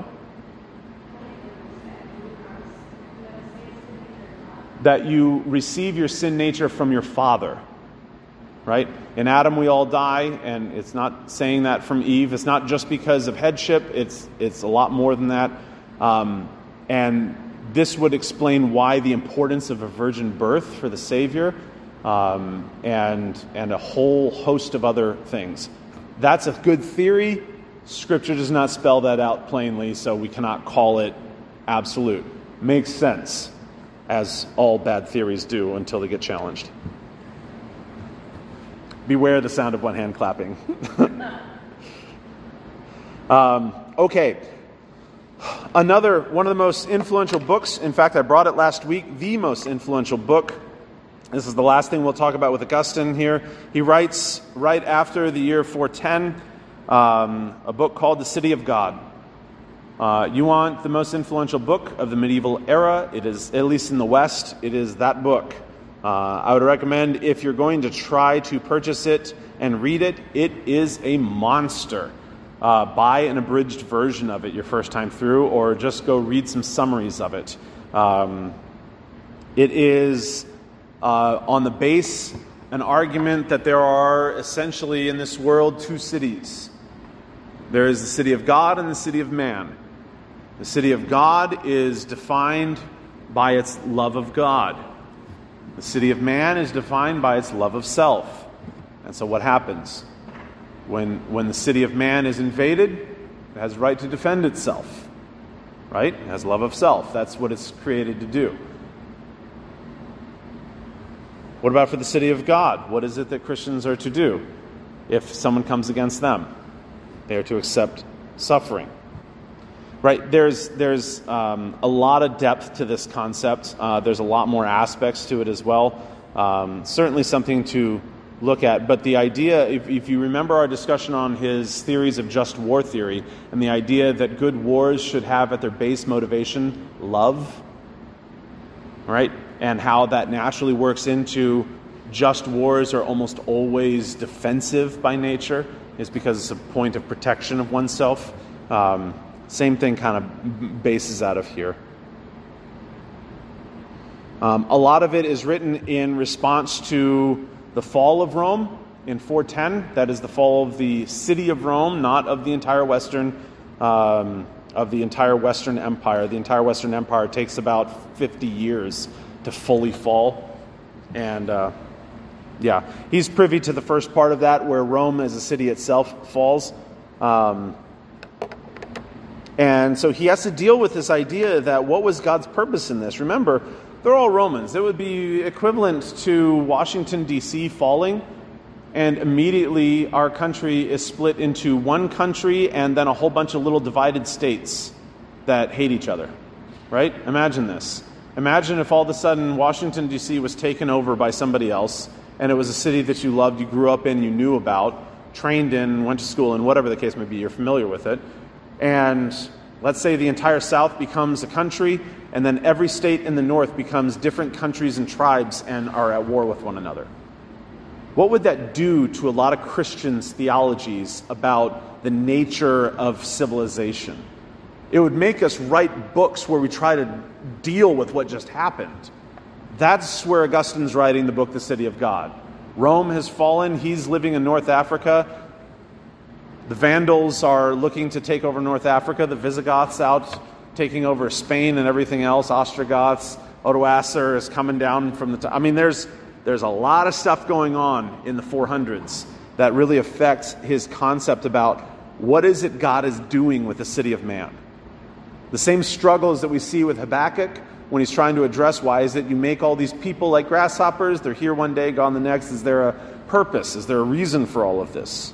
That you receive your sin nature from your father. Right? In Adam we all die, and it's not saying that from Eve. It's not just because of headship. It's a lot more than that. And this would explain why the importance of a virgin birth for the Savior, and a whole host of other things. That's a good theory. Scripture does not spell that out plainly, so we cannot call it absolute. Makes sense, as all bad theories do until they get challenged. Beware the sound of one hand clapping. Okay. One of the most influential books, in fact, I brought it last week, the most influential book. This is the last thing we'll talk about with Augustine here. He writes right after the year 410, a book called The City of God. You want the most influential book of the medieval era? It is, at least in the West, it is that book. I would recommend, if you're going to try to purchase it and read it, it is a monster. Buy an abridged version of it your first time through, or just go read some summaries of it. It is, on the base, an argument that there are essentially in this world two cities. There is the city of God and the city of man. The city of God is defined by its love of God. The city of man is defined by its love of self. And so what happens? When the city of man is invaded, it has the right to defend itself. Right? It has love of self. That's what it's created to do. What about for the city of God? What is it that Christians are to do if someone comes against them? They are to accept suffering. Right? There's a lot of depth to this concept. There's a lot more aspects to it as well. Certainly something to look at. But the idea, if you remember our discussion on his theories of just war theory, and the idea that good wars should have at their base motivation love, right? And how that naturally works into just wars are almost always defensive by nature, is because it's a point of protection of oneself. Same thing kind of bases out of here. A lot of it is written in response to the fall of Rome in 410. That is the fall of the city of Rome, not of the entire Western Empire. The entire Western Empire takes about 50 years to fully fall. And he's privy to the first part of that, where Rome as a city itself falls. And so he has to deal with this idea that what was God's purpose in this? Remember, they're all Romans. It would be equivalent to Washington, D.C. falling, and immediately our country is split into one country and then a whole bunch of little divided states that hate each other. Right? Imagine this. Imagine if all of a sudden Washington, D.C. was taken over by somebody else, and it was a city that you loved, you grew up in, you knew about, trained in, went to school in, whatever the case may be, you're familiar with it. And let's say the entire South becomes a country, and then every state in the North becomes different countries and tribes and are at war with one another. What would that do to a lot of Christians' theologies about the nature of civilization? It would make us write books where we try to deal with what just happened. That's where Augustine's writing the book, The City of God. Rome has fallen. He's living in North Africa. The Vandals are looking to take over North Africa. The Visigoths out taking over Spain and everything else. Ostrogoths. Odoacer is coming down from the top. I mean, there's a lot of stuff going on in the 400s that really affects his concept about what is it God is doing with the city of man. The same struggles that we see with Habakkuk when he's trying to address why is it you make all these people like grasshoppers, they're here one day, gone the next. Is there a purpose? Is there a reason for all of this?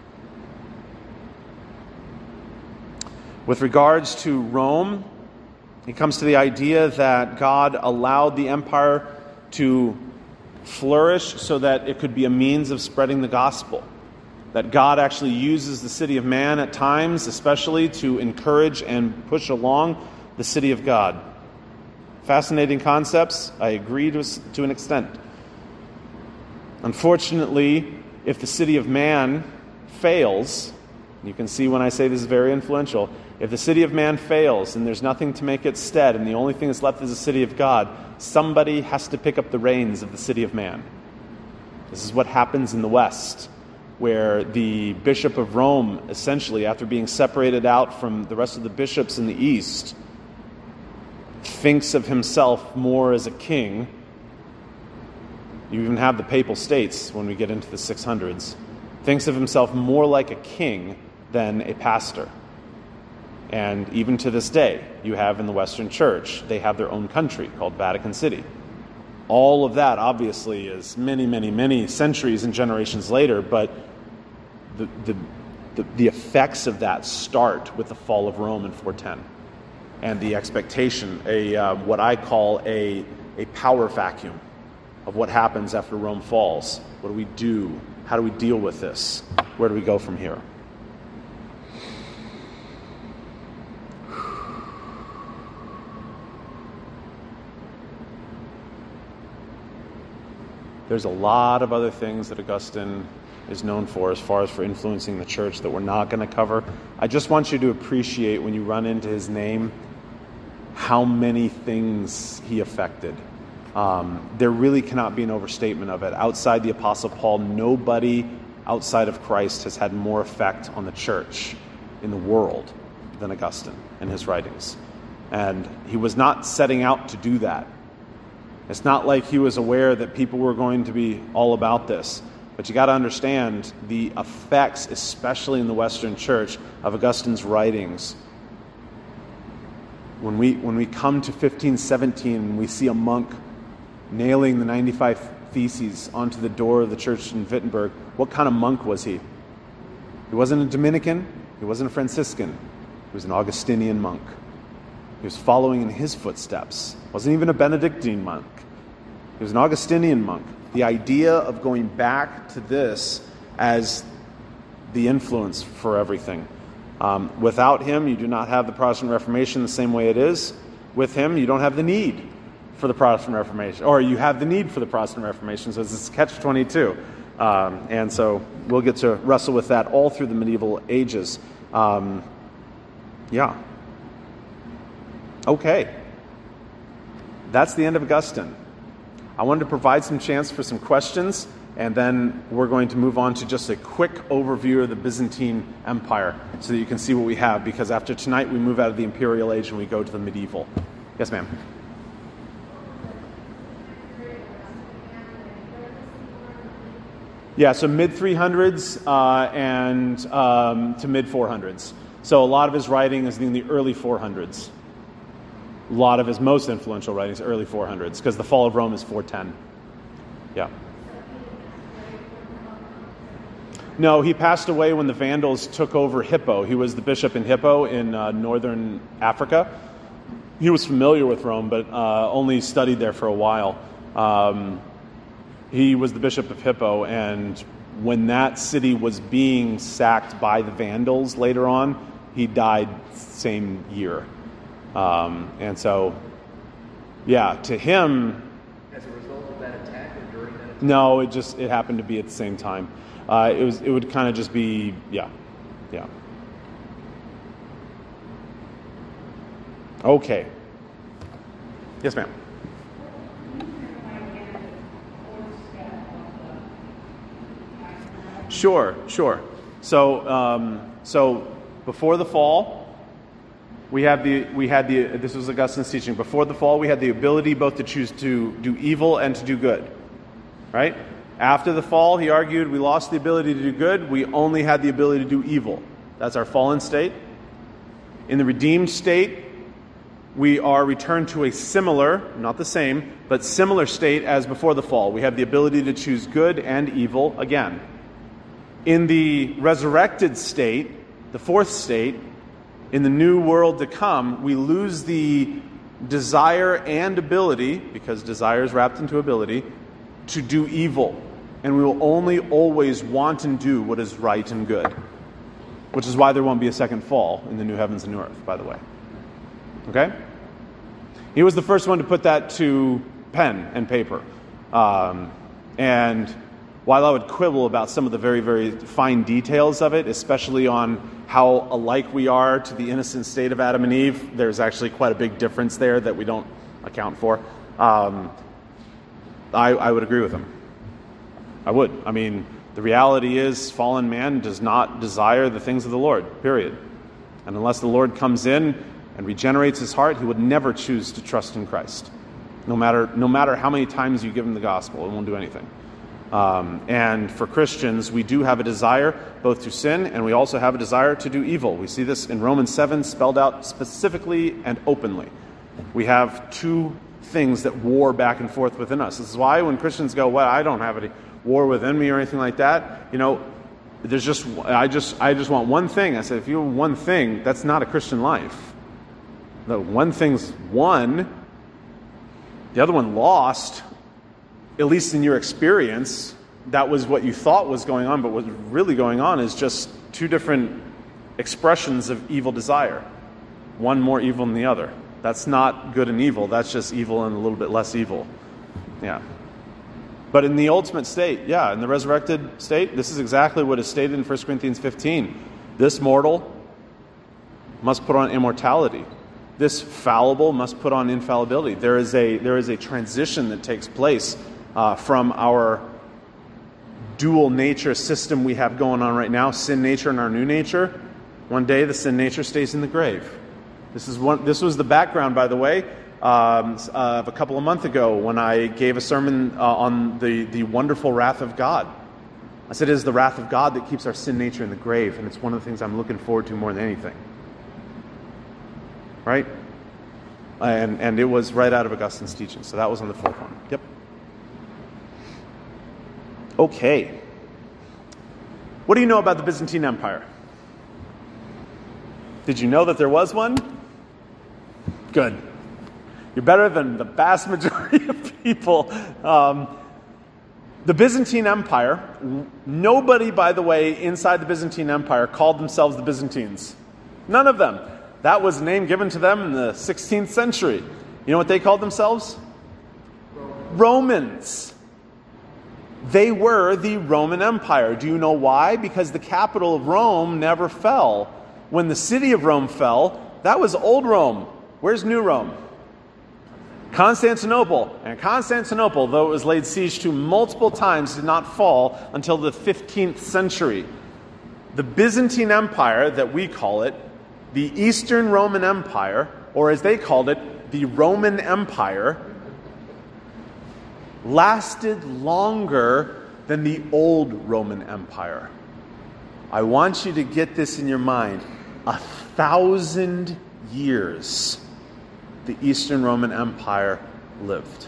With regards to Rome, he comes to the idea that God allowed the empire to flourish so that it could be a means of spreading the gospel. That God actually uses the city of man at times, especially to encourage and push along the city of God. Fascinating concepts. I agree to an extent. Unfortunately, if the city of man fails, you can see when I say this is very influential, if the city of man fails and there's nothing to make it stead and the only thing that's left is the city of God, somebody has to pick up the reins of the city of man. This is what happens in the West, where the Bishop of Rome, essentially, after being separated out from the rest of the bishops in the East, thinks of himself more as a king. You even have the Papal States when we get into the 600s. Thinks of himself more like a king than a pastor. And even to this day, you have in the Western Church, they have their own country called Vatican City. All of that, obviously, is many, many, many centuries and generations later, but the effects of that start with the fall of Rome in 410. And the expectation, what I call a power vacuum of what happens after Rome falls. What do we do? How do we deal with this? Where do we go from here? There's a lot of other things that Augustine is known for as far as for influencing the church that we're not going to cover. I just want you to appreciate when you run into his name how many things he affected. There really cannot be an overstatement of it. Outside the Apostle Paul, nobody outside of Christ has had more effect on the church in the world than Augustine and his writings. And he was not setting out to do that. It's not like he was aware that people were going to be all about this. But you got to understand the effects, especially in the Western Church, of Augustine's writings. When we come to 1517 and we see a monk nailing the 95 Theses onto the door of the church in Wittenberg, what kind of monk was he? He wasn't a Dominican. He wasn't a Franciscan. He was an Augustinian monk. He was following in his footsteps. Wasn't even a Benedictine monk. He was an Augustinian monk. The idea of going back to this as the influence for everything. Without him, you do not have the Protestant Reformation the same way it is. With him, you don't have the need for the Protestant Reformation. Or you have the need for the Protestant Reformation, so it's catch-22. And so we'll get to wrestle with that all through the medieval ages. Okay. That's the end of Augustine. I wanted to provide some chance for some questions, and then we're going to move on to just a quick overview of the Byzantine Empire so that you can see what we have, because after tonight we move out of the imperial age and we go to the medieval. Yes, ma'am. Yeah, so mid-300s and to mid-400s. So a lot of his writing is in the early 400s. A lot of his most influential writings, early 400s, because the fall of Rome is 410. Yeah. No, he passed away when the Vandals took over Hippo. He was the bishop in Hippo in northern Africa. He was familiar with Rome, but only studied there for a while. He was the bishop of Hippo, and when that city was being sacked by the Vandals later on, he died same year. And so, yeah, to him... As a result of that attack or during that attack? No, it happened to be at the same time. It would kind of just be, yeah. Okay. Yes, ma'am. Sure. So before the fall, this was Augustine's teaching. Before the fall, we had the ability both to choose to do evil and to do good. Right? After the fall, he argued, we lost the ability to do good. We only had the ability to do evil. That's our fallen state. In the redeemed state, we are returned to a similar, not the same, but similar state as before the fall. We have the ability to choose good and evil again. In the resurrected state, the fourth state, in the new world to come, we lose the desire and ability, because desire is wrapped into ability, to do evil. And we will only always want and do what is right and good. Which is why there won't be a second fall in the new heavens and new earth, by the way. Okay? He was the first one to put that to pen and paper. And while I would quibble about some of the very, very fine details of it, especially on how alike we are to the innocent state of Adam and Eve, there's actually quite a big difference there that we don't account for. I would agree with him. I would. I mean, the reality is fallen man does not desire the things of the Lord, period. And unless the Lord comes in and regenerates his heart, he would never choose to trust in Christ. No matter how many times you give him the gospel, it won't do anything. And for Christians, we do have a desire both to sin, and we also have a desire to do evil. We see this in Romans 7 spelled out specifically and openly. We have two things that war back and forth within us. This is why when Christians go, well, I don't have any war within me or anything like that, there's I just want one thing. I said, if you want one thing, that's not a Christian life. The one thing's won, the other one lost. At least in your experience, that was what you thought was going on, but what's really going on is just two different expressions of evil desire. One more evil than the other. That's not good and evil. That's just evil and a little bit less evil. Yeah. But in the ultimate state, in the resurrected state, this is exactly what is stated in 1 Corinthians 15. This mortal must put on immortality. This fallible must put on infallibility. There is a transition that takes place from our dual nature system we have going on right now, sin nature and our new nature. One day the sin nature stays in the grave. This was the background, by the way, of a couple of months ago when I gave a sermon on the wonderful wrath of God. I said it is the wrath of God that keeps our sin nature in the grave, and it's one of the things I'm looking forward to more than anything. Right? And it was right out of Augustine's teaching, so that was on the forefront. Yep. Okay. What do you know about the Byzantine Empire? Did you know that there was one? Good. You're better than the vast majority of people. The Byzantine Empire, nobody, by the way, inside the Byzantine Empire called themselves the Byzantines. None of them. That was a name given to them in the 16th century. You know what they called themselves? Romans. They were the Roman Empire. Do you know why? Because the capital of Rome never fell. When the city of Rome fell, that was old Rome. Where's new Rome? Constantinople. And Constantinople, though it was laid siege to multiple times, did not fall until the 15th century. The Byzantine Empire, that we call it, the Eastern Roman Empire, or as they called it, the Roman Empire, lasted longer than the old Roman Empire. I want you to get this in your mind. 1,000 years the Eastern Roman Empire lived.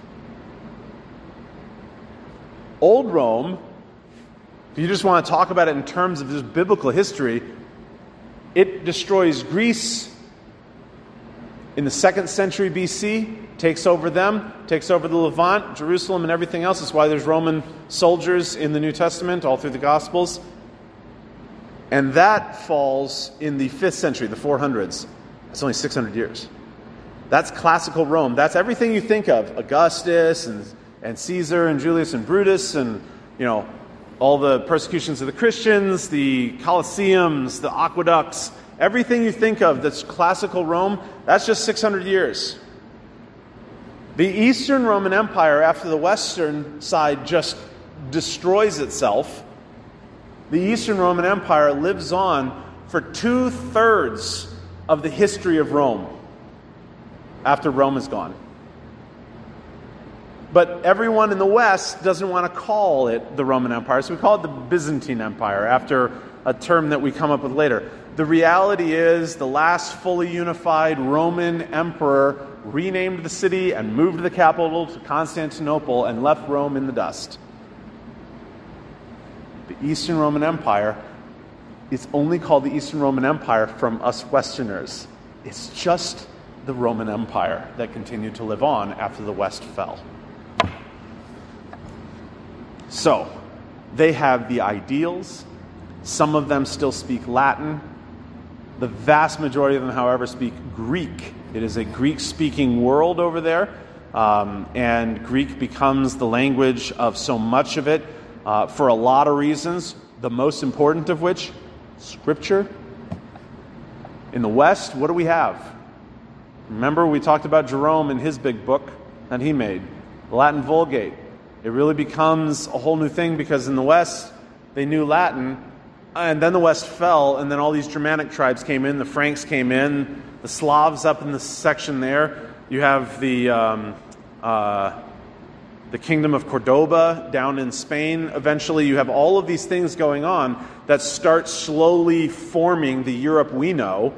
Old Rome, if you just want to talk about it in terms of this biblical history, it destroys Greece in the 2nd century BC, takes over them, takes over the Levant, Jerusalem, and everything else. That's why there's Roman soldiers in the New Testament, all through the Gospels. And that falls in the 5th century, the 400s. It's only 600 years. That's classical Rome. That's everything you think of. Augustus and Caesar and Julius and Brutus and, all the persecutions of the Christians, the Colosseums, the aqueducts, everything you think of that's classical Rome, that's just 600 years. The Eastern Roman Empire, after the Western side just destroys itself, the Eastern Roman Empire lives on for 2/3 of the history of Rome after Rome is gone. But everyone in the West doesn't want to call it the Roman Empire, so we call it the Byzantine Empire after a term that we come up with later. The reality is the last fully unified Roman emperor renamed the city and moved the capital to Constantinople and left Rome in the dust. The Eastern Roman Empire, it's only called the Eastern Roman Empire from us Westerners. It's just the Roman Empire that continued to live on after the West fell. So, they have the ideals. Some of them still speak Latin. The vast majority of them, however, speak Greek. It is a Greek-speaking world over there, and Greek becomes the language of so much of it for a lot of reasons, the most important of which, Scripture. In the West, what do we have? Remember, we talked about Jerome in his big book that he made, the Latin Vulgate. It really becomes a whole new thing because in the West, they knew Latin, and then the West fell, and then all these Germanic tribes came in, the Franks came in, the Slavs up in the section there. You have the kingdom of Cordoba down in Spain. Eventually, you have all of these things going on that start slowly forming the Europe we know,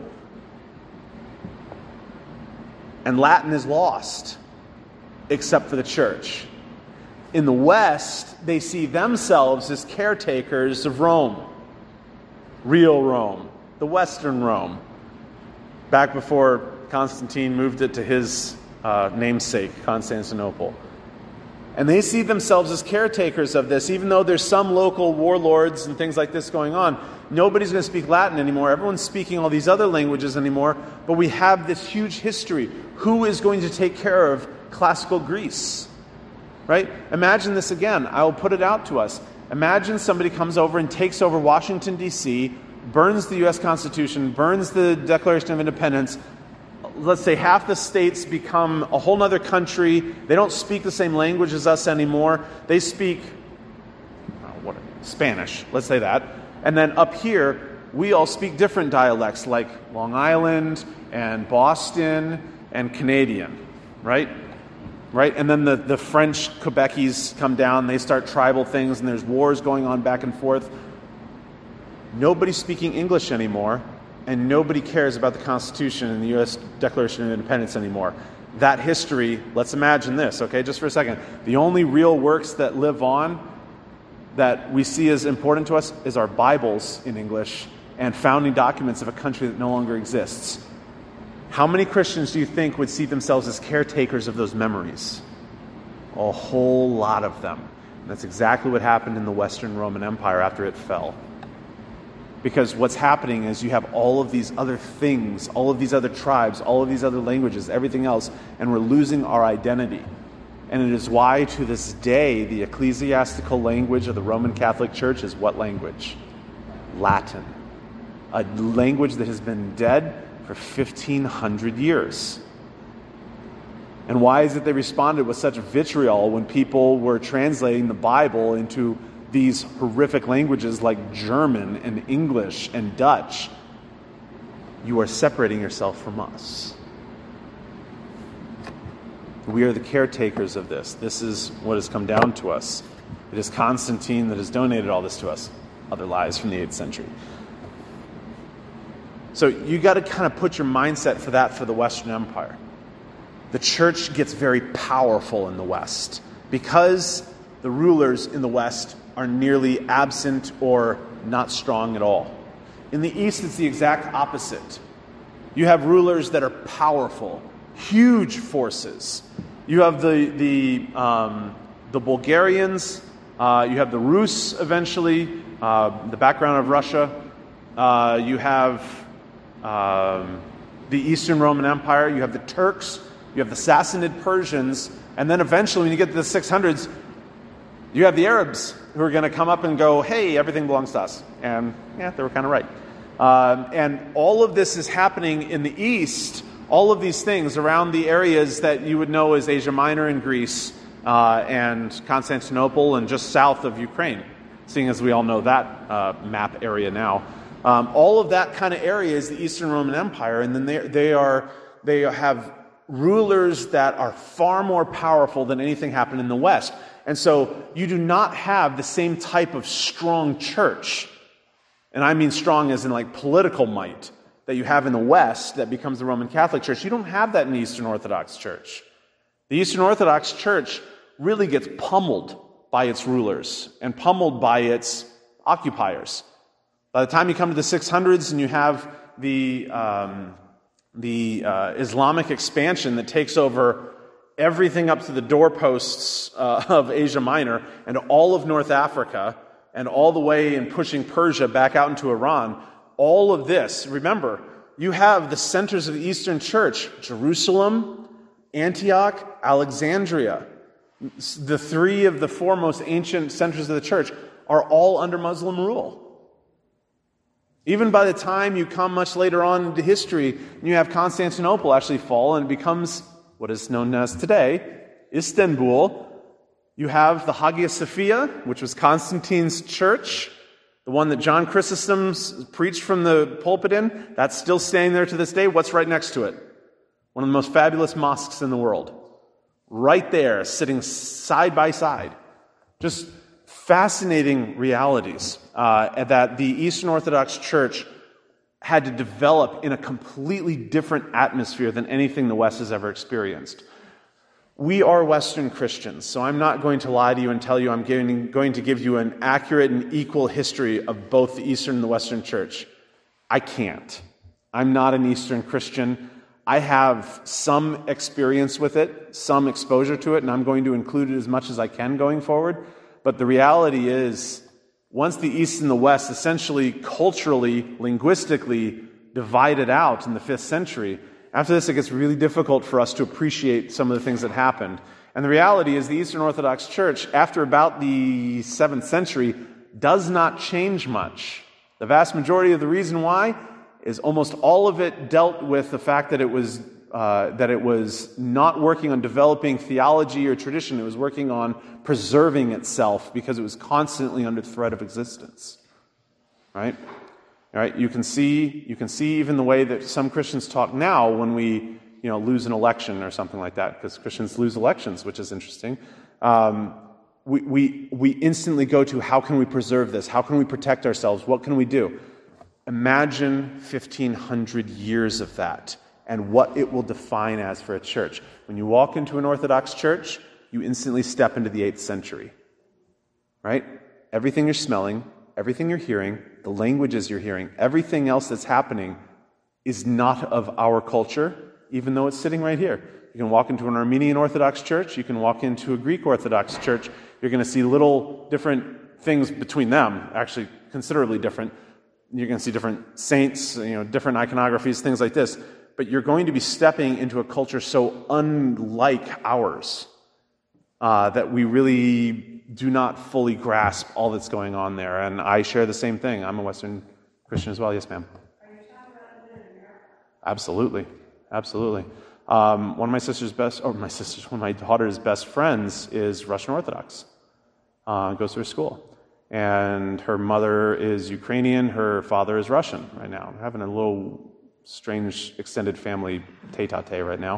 and Latin is lost, except for the church. In the West, they see themselves as caretakers of Rome. Real Rome. The Western Rome. Back before Constantine moved it to his namesake, Constantinople. And they see themselves as caretakers of this, even though there's some local warlords and things like this going on. Nobody's going to speak Latin anymore. Everyone's speaking all these other languages anymore. But we have this huge history. Who is going to take care of classical Greece? Right? Imagine this again. I will put it out to us. Imagine somebody comes over and takes over Washington, D.C., burns the U.S. Constitution, burns the Declaration of Independence. Let's say half the states become a whole other country. They don't speak the same language as us anymore. They speak Spanish, let's say that. And then up here, we all speak different dialects like Long Island and Boston and Canadian, right? Right? And then the French Quebecis come down, they start tribal things, and there's wars going on back and forth. Nobody's speaking English anymore, and nobody cares about the Constitution and the U.S. Declaration of Independence anymore. That history, let's imagine this, okay, just for a second. The only real works that live on that we see as important to us is our Bibles in English and founding documents of a country that no longer exists. How many Christians do you think would see themselves as caretakers of those memories? A whole lot of them. And that's exactly what happened in the Western Roman Empire after it fell. Because what's happening is you have all of these other things, all of these other tribes, all of these other languages, everything else, and we're losing our identity. And it is why, to this day, the ecclesiastical language of the Roman Catholic Church is what language? Latin. A language that has been dead for 1,500 years. And why is it they responded with such vitriol when people were translating the Bible into these horrific languages like German and English and Dutch? You are separating yourself from us. We are the caretakers of this. This is what has come down to us. It is Constantine that has donated all this to us. Other lies from the 8th century. So you got to kind of put your mindset for that for the Western Empire. The church gets very powerful in the West because the rulers in the West are nearly absent or not strong at all. In the East, it's the exact opposite. You have rulers that are powerful, huge forces. You have the Bulgarians. You have the Rus eventually, the background of Russia. You have the Eastern Roman Empire, you have the Turks, you have the Sassanid Persians, and then eventually when you get to the 600s, you have the Arabs who are going to come up and go, hey, everything belongs to us. And yeah, they were kind of right. And all of this is happening in the East, all of these things around the areas that you would know as Asia Minor and Greece and Constantinople and just south of Ukraine, seeing as we all know that map area now. All of that kind of area is the Eastern Roman Empire, and then they have rulers that are far more powerful than anything happened in the West. And so you do not have the same type of strong church And I mean strong as in like political might that you have in the West that becomes the Roman Catholic Church. You don't have that in the Eastern Orthodox Church. The Eastern Orthodox Church really gets pummeled by its rulers and pummeled by its occupiers. By the time you come to the 600s and you have the Islamic expansion that takes over everything up to the doorposts of Asia Minor and all of North Africa and all the way in pushing Persia back out into Iran, all of this, remember, you have the centers of the Eastern Church, Jerusalem, Antioch, Alexandria. The three of the four most ancient centers of the church are all under Muslim rule. Even by the time you come much later on into history, you have Constantinople actually fall and it becomes what is known as today Istanbul. You have the Hagia Sophia, which was Constantine's church, the one that John Chrysostom preached from the pulpit in. That's still staying there to this day. What's right next to it? One of the most fabulous mosques in the world. Right there, sitting side by side. Just fascinating realities that the Eastern Orthodox Church had to develop in a completely different atmosphere than anything the West has ever experienced. We are Western Christians, so I'm not going to lie to you and tell you I'm going to give you an accurate and equal history of both the Eastern and the Western Church. I can't. I'm not an Eastern Christian. I have some experience with it, some exposure to it, and I'm going to include it as much as I can going forward. But the reality is, once the East and the West essentially culturally, linguistically divided out in the 5th century, after this it gets really difficult for us to appreciate some of the things that happened. And the reality is the Eastern Orthodox Church, after about the 7th century, does not change much. The vast majority of the reason why is almost all of it dealt with the fact that it was not working on developing theology or tradition. It was working on preserving itself because it was constantly under threat of existence. Right? All right. You can see even the way that some Christians talk now when we lose an election or something like that, because Christians lose elections, which is interesting. We instantly go to, how can we preserve this? How can we protect ourselves? What can we do? Imagine 1,500 years of that and what it will define as for a church. When you walk into an Orthodox church, you instantly step into the 8th century. Right? Everything you're smelling, everything you're hearing, the languages you're hearing, everything else that's happening is not of our culture, even though it's sitting right here. You can walk into an Armenian Orthodox church, you can walk into a Greek Orthodox church, you're going to see little different things between them, actually considerably different. You're going to see different saints, different iconographies, things like this. But you're going to be stepping into a culture so unlike ours that we really do not fully grasp all that's going on there. And I share the same thing. I'm a Western Christian as well. Yes, ma'am. Are you talking about living in America? Absolutely. Absolutely. One of my daughter's best friends is Russian Orthodox. Goes to her school. And her mother is Ukrainian, her father is Russian right now. We're having a little strange extended family tete-a-tete right now.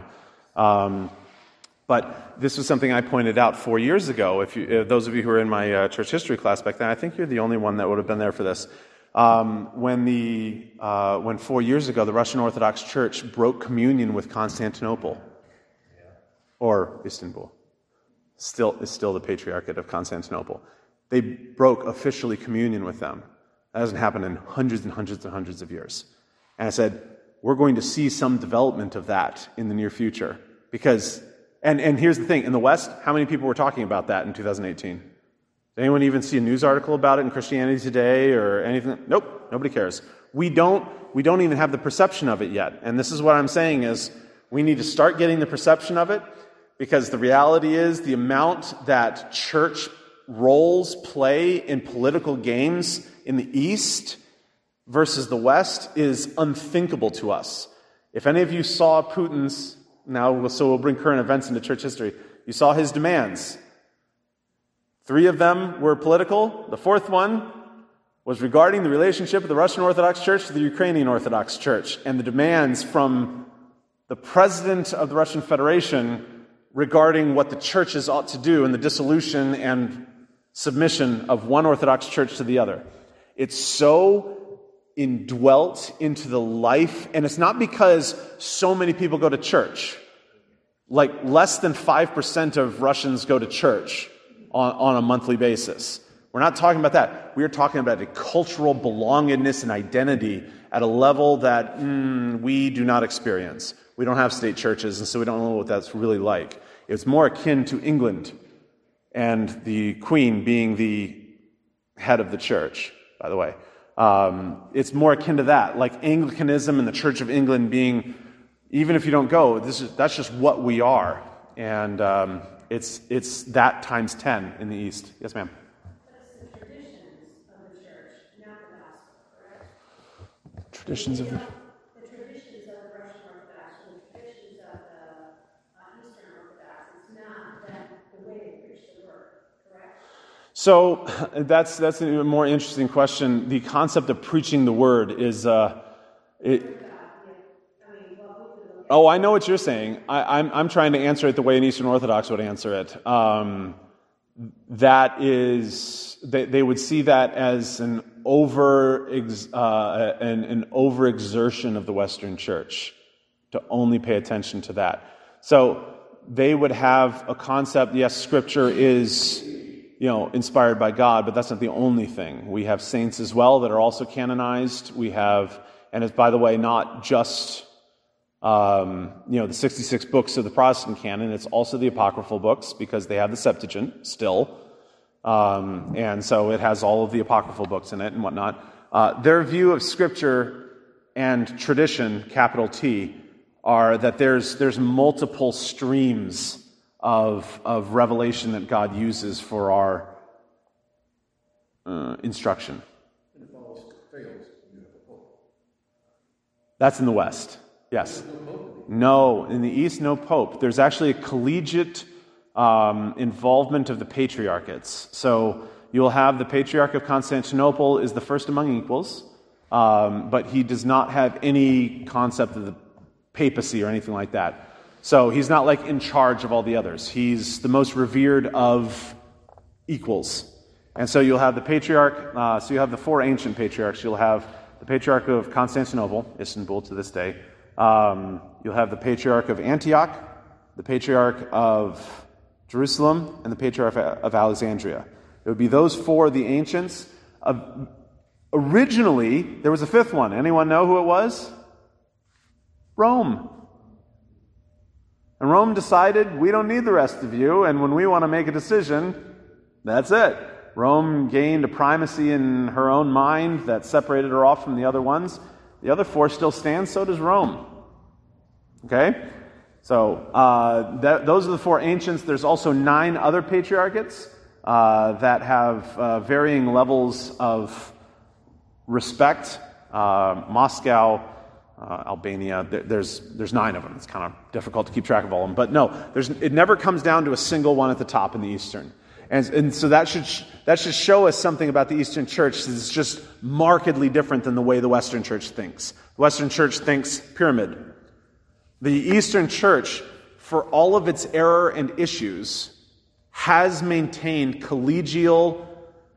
But this was something I pointed out 4 years ago. If those of you who were in my church history class back then, I think you're the only one that would have been there for this. When 4 years ago the Russian Orthodox Church broke communion with Constantinople, or Istanbul, is still the Patriarchate of Constantinople. They broke officially communion with them. That hasn't happened in hundreds and hundreds and hundreds of years. And I said, we're going to see some development of that in the near future. Because, and here's the thing, in the West, how many people were talking about that in 2018? Did anyone even see a news article about it in Christianity Today or anything? Nope, nobody cares. We don't even have the perception of it yet. And this is what I'm saying is, we need to start getting the perception of it, because the reality is the amount that church roles play in political games in the East versus the West is unthinkable to us. If any of you saw Putin's, so we'll bring current events into church history, you saw his demands. 3 of them were political. The 4th one was regarding the relationship of the Russian Orthodox Church to the Ukrainian Orthodox Church and the demands from the president of the Russian Federation regarding what the churches ought to do in the dissolution and submission of one Orthodox church to the other. It's so indwelt into the life, and it's not because so many people go to church. Like less than 5% of Russians go to church on a monthly basis. We're not talking about that. We are talking about a cultural belongingness and identity at a level that we do not experience. We don't have state churches, and so we don't know what that's really like. It's more akin to England and the Queen being the head of the church, by the way. It's more akin to that, like Anglicanism and the Church of England being, even if you don't go, that's just what we are. And it's that times 10 in the East. Yes, ma'am? That's the traditions of the church, not the gospel, correct? Traditions of the... The traditions of the Russian Orthodox and the traditions of the Eastern Orthodox. It's not the way they preach the word, correct? So that's a more interesting question. The concept of preaching the word is... Oh, I know what you're saying. I'm trying to answer it the way an Eastern Orthodox would answer it. That is, they would see that as an overexertion of the Western Church to only pay attention to that. So they would have a concept. Yes, Scripture is, inspired by God, but that's not the only thing. We have saints as well that are also canonized. We have, and it's, by the way, not just the 66 books of the Protestant canon. It's also the apocryphal books because they have the Septuagint still. And so it has all of the apocryphal books in it and whatnot. Their view of Scripture and tradition, capital T, are that there's multiple streams of revelation that God uses for our instruction. That's in the West. Yes. No, in the East, no pope. There's actually a collegiate involvement of the patriarchates. So you'll have the Patriarch of Constantinople is the first among equals, but he does not have any concept of the papacy or anything like that. So he's not like in charge of all the others. He's the most revered of equals. And so you'll have the patriarch, so you have the four ancient patriarchs. You'll have the Patriarch of Constantinople, Istanbul to this day. You'll have the Patriarch of Antioch, the Patriarch of Jerusalem, and the Patriarch of Alexandria. It would be those four, the ancients. Originally, there was a fifth one. Anyone know who it was? Rome. And Rome decided, we don't need the rest of you, and when we want to make a decision, that's it. Rome gained a primacy in her own mind that separated her off from the other ones. The other four still stand, so does Rome. Okay? So, those are the four ancients. There's also 9 other patriarchates that have varying levels of respect. Moscow, Albania, there's 9 of them. It's kind of difficult to keep track of all of them. But no, it never comes down to a single one at the top in the Eastern. And so that should show us something about the Eastern Church. It's just markedly different than the way the Western Church thinks. The Western Church thinks pyramid. The Eastern Church, for all of its error and issues, has maintained collegial,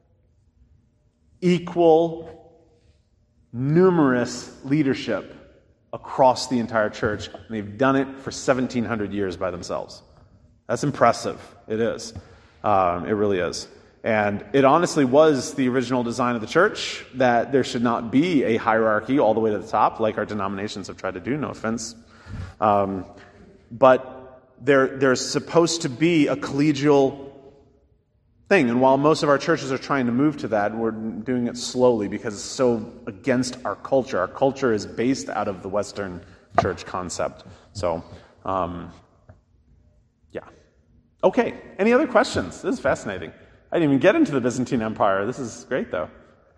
equal, numerous leadership across the entire church. And they've done it for 1,700 years by themselves. That's impressive. It is. It really is. And it honestly was the original design of the church that there should not be a hierarchy all the way to the top, like our denominations have tried to do, no offense. But there's supposed to be a collegial thing. And while most of our churches are trying to move to that, we're doing it slowly because it's so against our culture. Our culture is based out of the Western church concept. So, yeah. Okay, any other questions? This is fascinating. I didn't even get into the Byzantine Empire. This is great, though.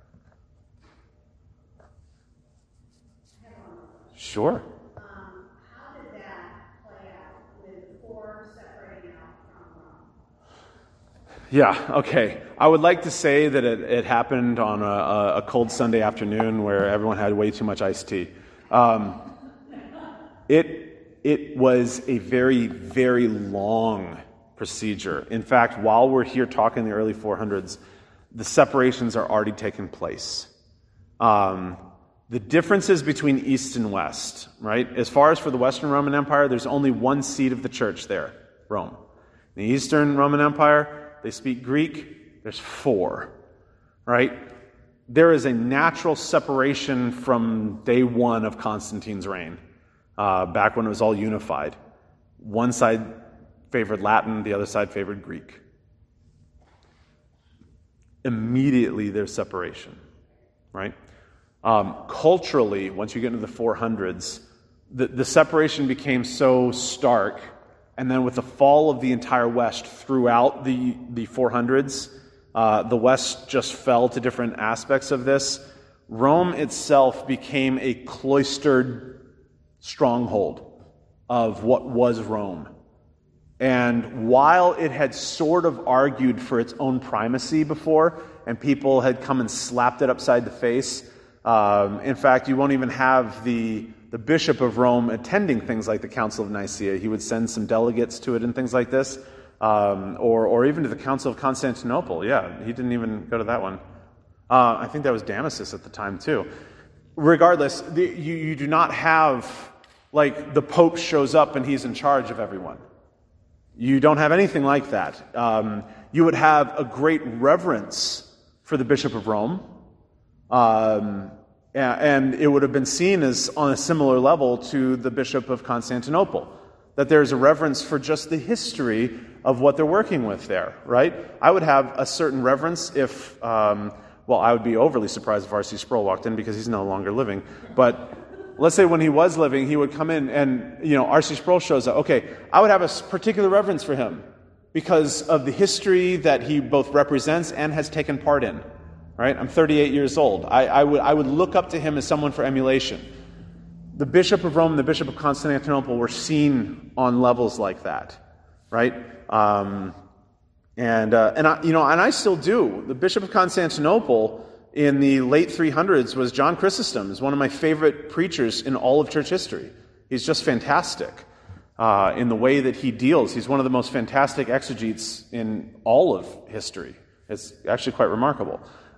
Sure. How did that play out with the 4 separating out from Rome? Yeah, okay. I would like to say that it happened on a cold Sunday afternoon where everyone had way too much iced tea. It was a very, very long procedure. In fact, while we're here talking in the early 400s, the separations are already taking place. the differences between East and West, right? As far as for the Western Roman Empire, there's only one seat of the church there, Rome. In the Eastern Roman Empire, they speak Greek. There's 4, right? There is a natural separation from day one of Constantine's reign, back when it was all unified. One side favored Latin, the other side favored Greek. Immediately there's separation, right? Culturally, once you get into the 400s, the separation became so stark, and then with the fall of the entire West throughout the 400s, the West just fell to different aspects of this. Rome itself became a cloistered stronghold of what was Rome. And while it had sort of argued for its own primacy before, and people had come and slapped it upside the face, in fact, you won't even have the Bishop of Rome attending things like the Council of Nicaea. He would send some delegates to it and things like this, or even to the Council of Constantinople. Yeah, he didn't even go to that one. I think that was Damasus at the time too. Regardless, you do not have, like, the Pope shows up and he's in charge of everyone. You don't have anything like that. You would have a great reverence for the Bishop of Rome, and it would have been seen as on a similar level to the Bishop of Constantinople, that there's a reverence for just the history of what they're working with there, right? I would have a certain reverence if, I would be overly surprised if R.C. Sproul walked in because he's no longer living, but let's say when he was living, he would come in and, R.C. Sproul shows up. Okay, I would have a particular reverence for him because of the history that he both represents and has taken part in. Right? I'm 38 years old. I would look up to him as someone for emulation. The Bishop of Rome and the Bishop of Constantinople were seen on levels like that, right? And I still do. The Bishop of Constantinople in the late 300s was John Chrysostom. He's one of my favorite preachers in all of church history. He's just fantastic in the way that he deals. He's one of the most fantastic exegetes in all of history. It's actually quite remarkable.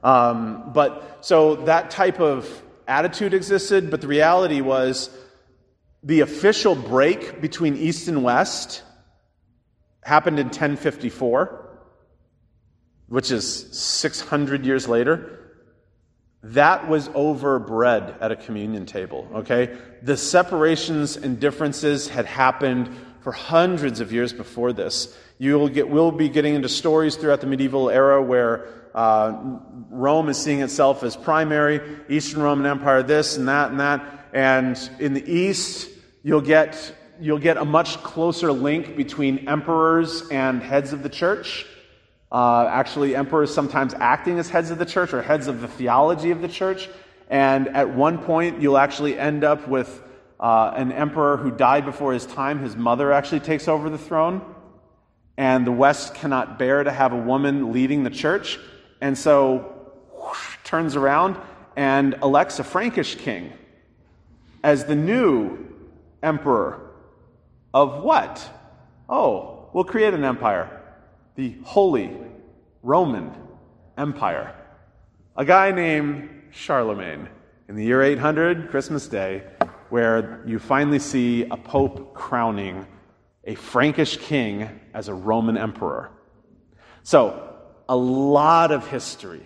So that type of attitude existed, but the reality was the official break between East and West happened in 1054, which is 600 years later. That was over bread at a communion table, okay? The separations and differences had happened for hundreds of years before this. We'll be getting into stories throughout the medieval era where Rome is seeing itself as primary, Eastern Roman Empire this and that, and in the East you'll get a much closer link between emperors and heads of the church. Actually, emperors sometimes acting as heads of the church or heads of the theology of the church, and at one point you'll actually end up with an emperor who died before his time. His mother actually takes over the throne, and the West cannot bear to have a woman leading the church. And so, turns around and elects a Frankish king as the new emperor of what? Oh, we'll create an empire. The Holy Roman Empire. A guy named Charlemagne in the year 800, Christmas Day, where you finally see a pope crowning a Frankish king as a Roman emperor. So, a lot of history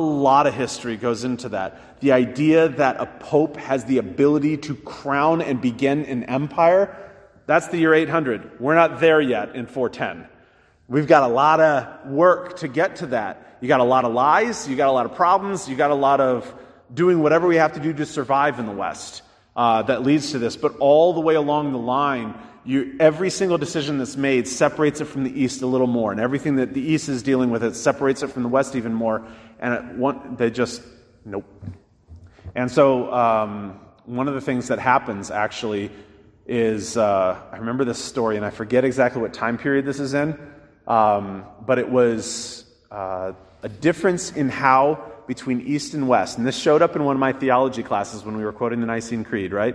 goes into that. The idea that a pope has the ability to crown and begin an empire, that's the year 800. We're not there yet in 410. We've got a lot of work to get to that. You got a lot of lies, you got a lot of problems, you got a lot of doing whatever we have to do to survive in the West that leads to this. But all the way along the line, every single decision that's made separates it from the East a little more, and everything that the East is dealing with, it separates it from the West even more, and they just, nope. And so one of the things that happens, actually, is, I remember this story, and I forget exactly what time period this is in, but it was a difference in how between East and West, and this showed up in one of my theology classes when we were quoting the Nicene Creed, right?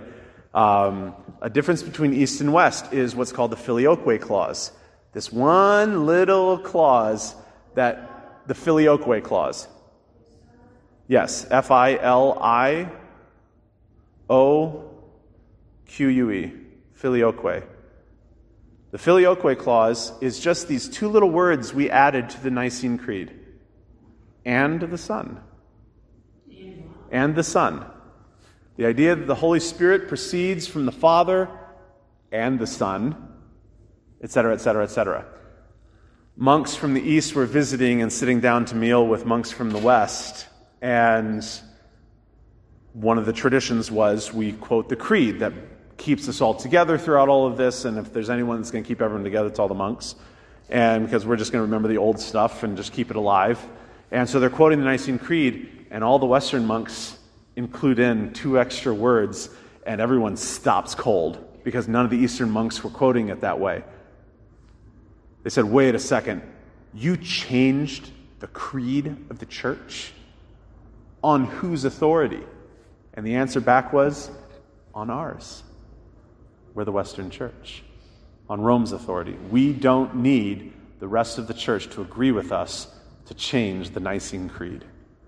A difference between East and West is what's called the Filioque Clause. This one little clause the Filioque Clause. Yes, Filioque. filioque. The filioque clause is just these two little words we added to the Nicene Creed. And the Son. And the Son. The idea that the Holy Spirit proceeds from the Father and the Son, etc., etc., etc. Monks from the East were visiting and sitting down to meal with monks from the West, and one of the traditions was we quote the Creed that keeps us all together throughout all of this, and if there's anyone that's going to keep everyone together, it's all the monks, and because we're just going to remember the old stuff and just keep it alive. And so they're quoting the Nicene Creed, and all the Western monks include in 2 extra words, and everyone stops cold, because none of the Eastern monks were quoting it that way. They said, wait a second, you changed the creed of the church? On whose authority? And the answer back was, on ours. We're the Western Church. On Rome's authority. We don't need the rest of the church to agree with us to change the Nicene Creed.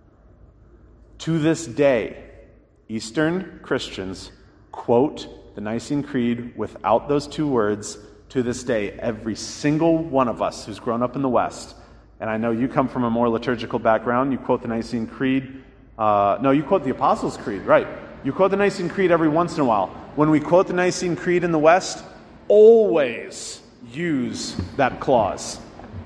To this day, Eastern Christians quote the Nicene Creed without those 2 words. To this day, every single one of us who's grown up in the West, and I know you come from a more liturgical background, you quote the Nicene Creed. You quote the Apostles' Creed, right. You quote the Nicene Creed every once in a while. When we quote the Nicene Creed in the West, always use that clause.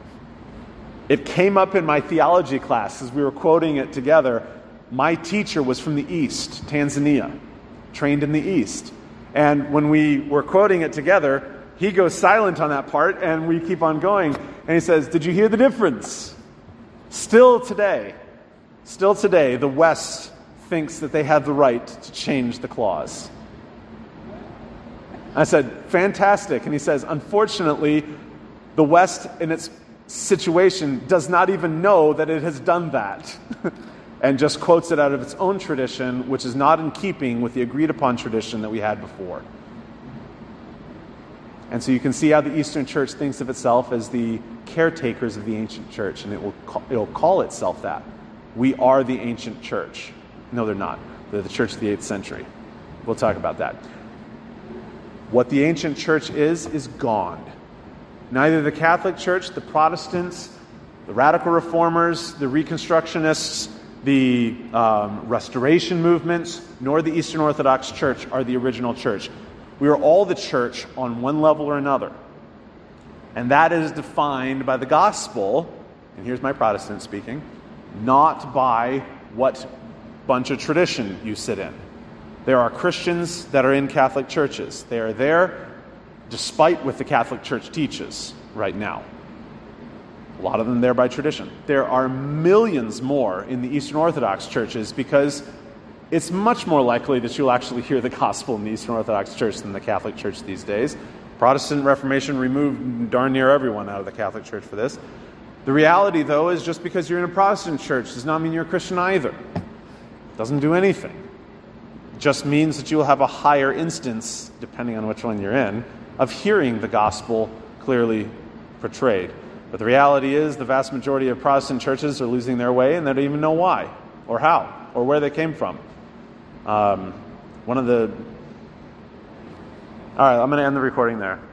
It came up in my theology class as we were quoting it together. My teacher was from the East, Tanzania, trained in the East. And when we were quoting it together, he goes silent on that part, and we keep on going. And he says, did you hear the difference? Still today, the West thinks that they have the right to change the clause. I said, fantastic. And he says, unfortunately, the West in its situation does not even know that it has done that. And just quotes it out of its own tradition, which is not in keeping with the agreed upon tradition that we had before. And so you can see how the Eastern Church thinks of itself as the caretakers of the ancient church, and it'll call itself that. We are the ancient church. No, they're not. They're the church of the 8th century. We'll talk about that. What the ancient church is gone. Neither the Catholic Church, the Protestants, the Radical Reformers, the Reconstructionists, the Restoration movements, nor the Eastern Orthodox Church are the original church. We are all the church on one level or another. And that is defined by the gospel, and here's my Protestant speaking, not by what bunch of tradition you sit in. There are Christians that are in Catholic churches. They are there despite what the Catholic Church teaches right now. A lot of them there by tradition. There are millions more in the Eastern Orthodox churches because it's much more likely that you'll actually hear the gospel in the Eastern Orthodox Church than the Catholic Church these days. Protestant Reformation removed darn near everyone out of the Catholic Church for this. The reality, though, is just because you're in a Protestant church does not mean you're a Christian either. It doesn't do anything. It just means that you will have a higher instance, depending on which one you're in, of hearing the gospel clearly portrayed. But the reality is the vast majority of Protestant churches are losing their way, and they don't even know why, or how, or where they came from. All right, I'm going to end the recording there.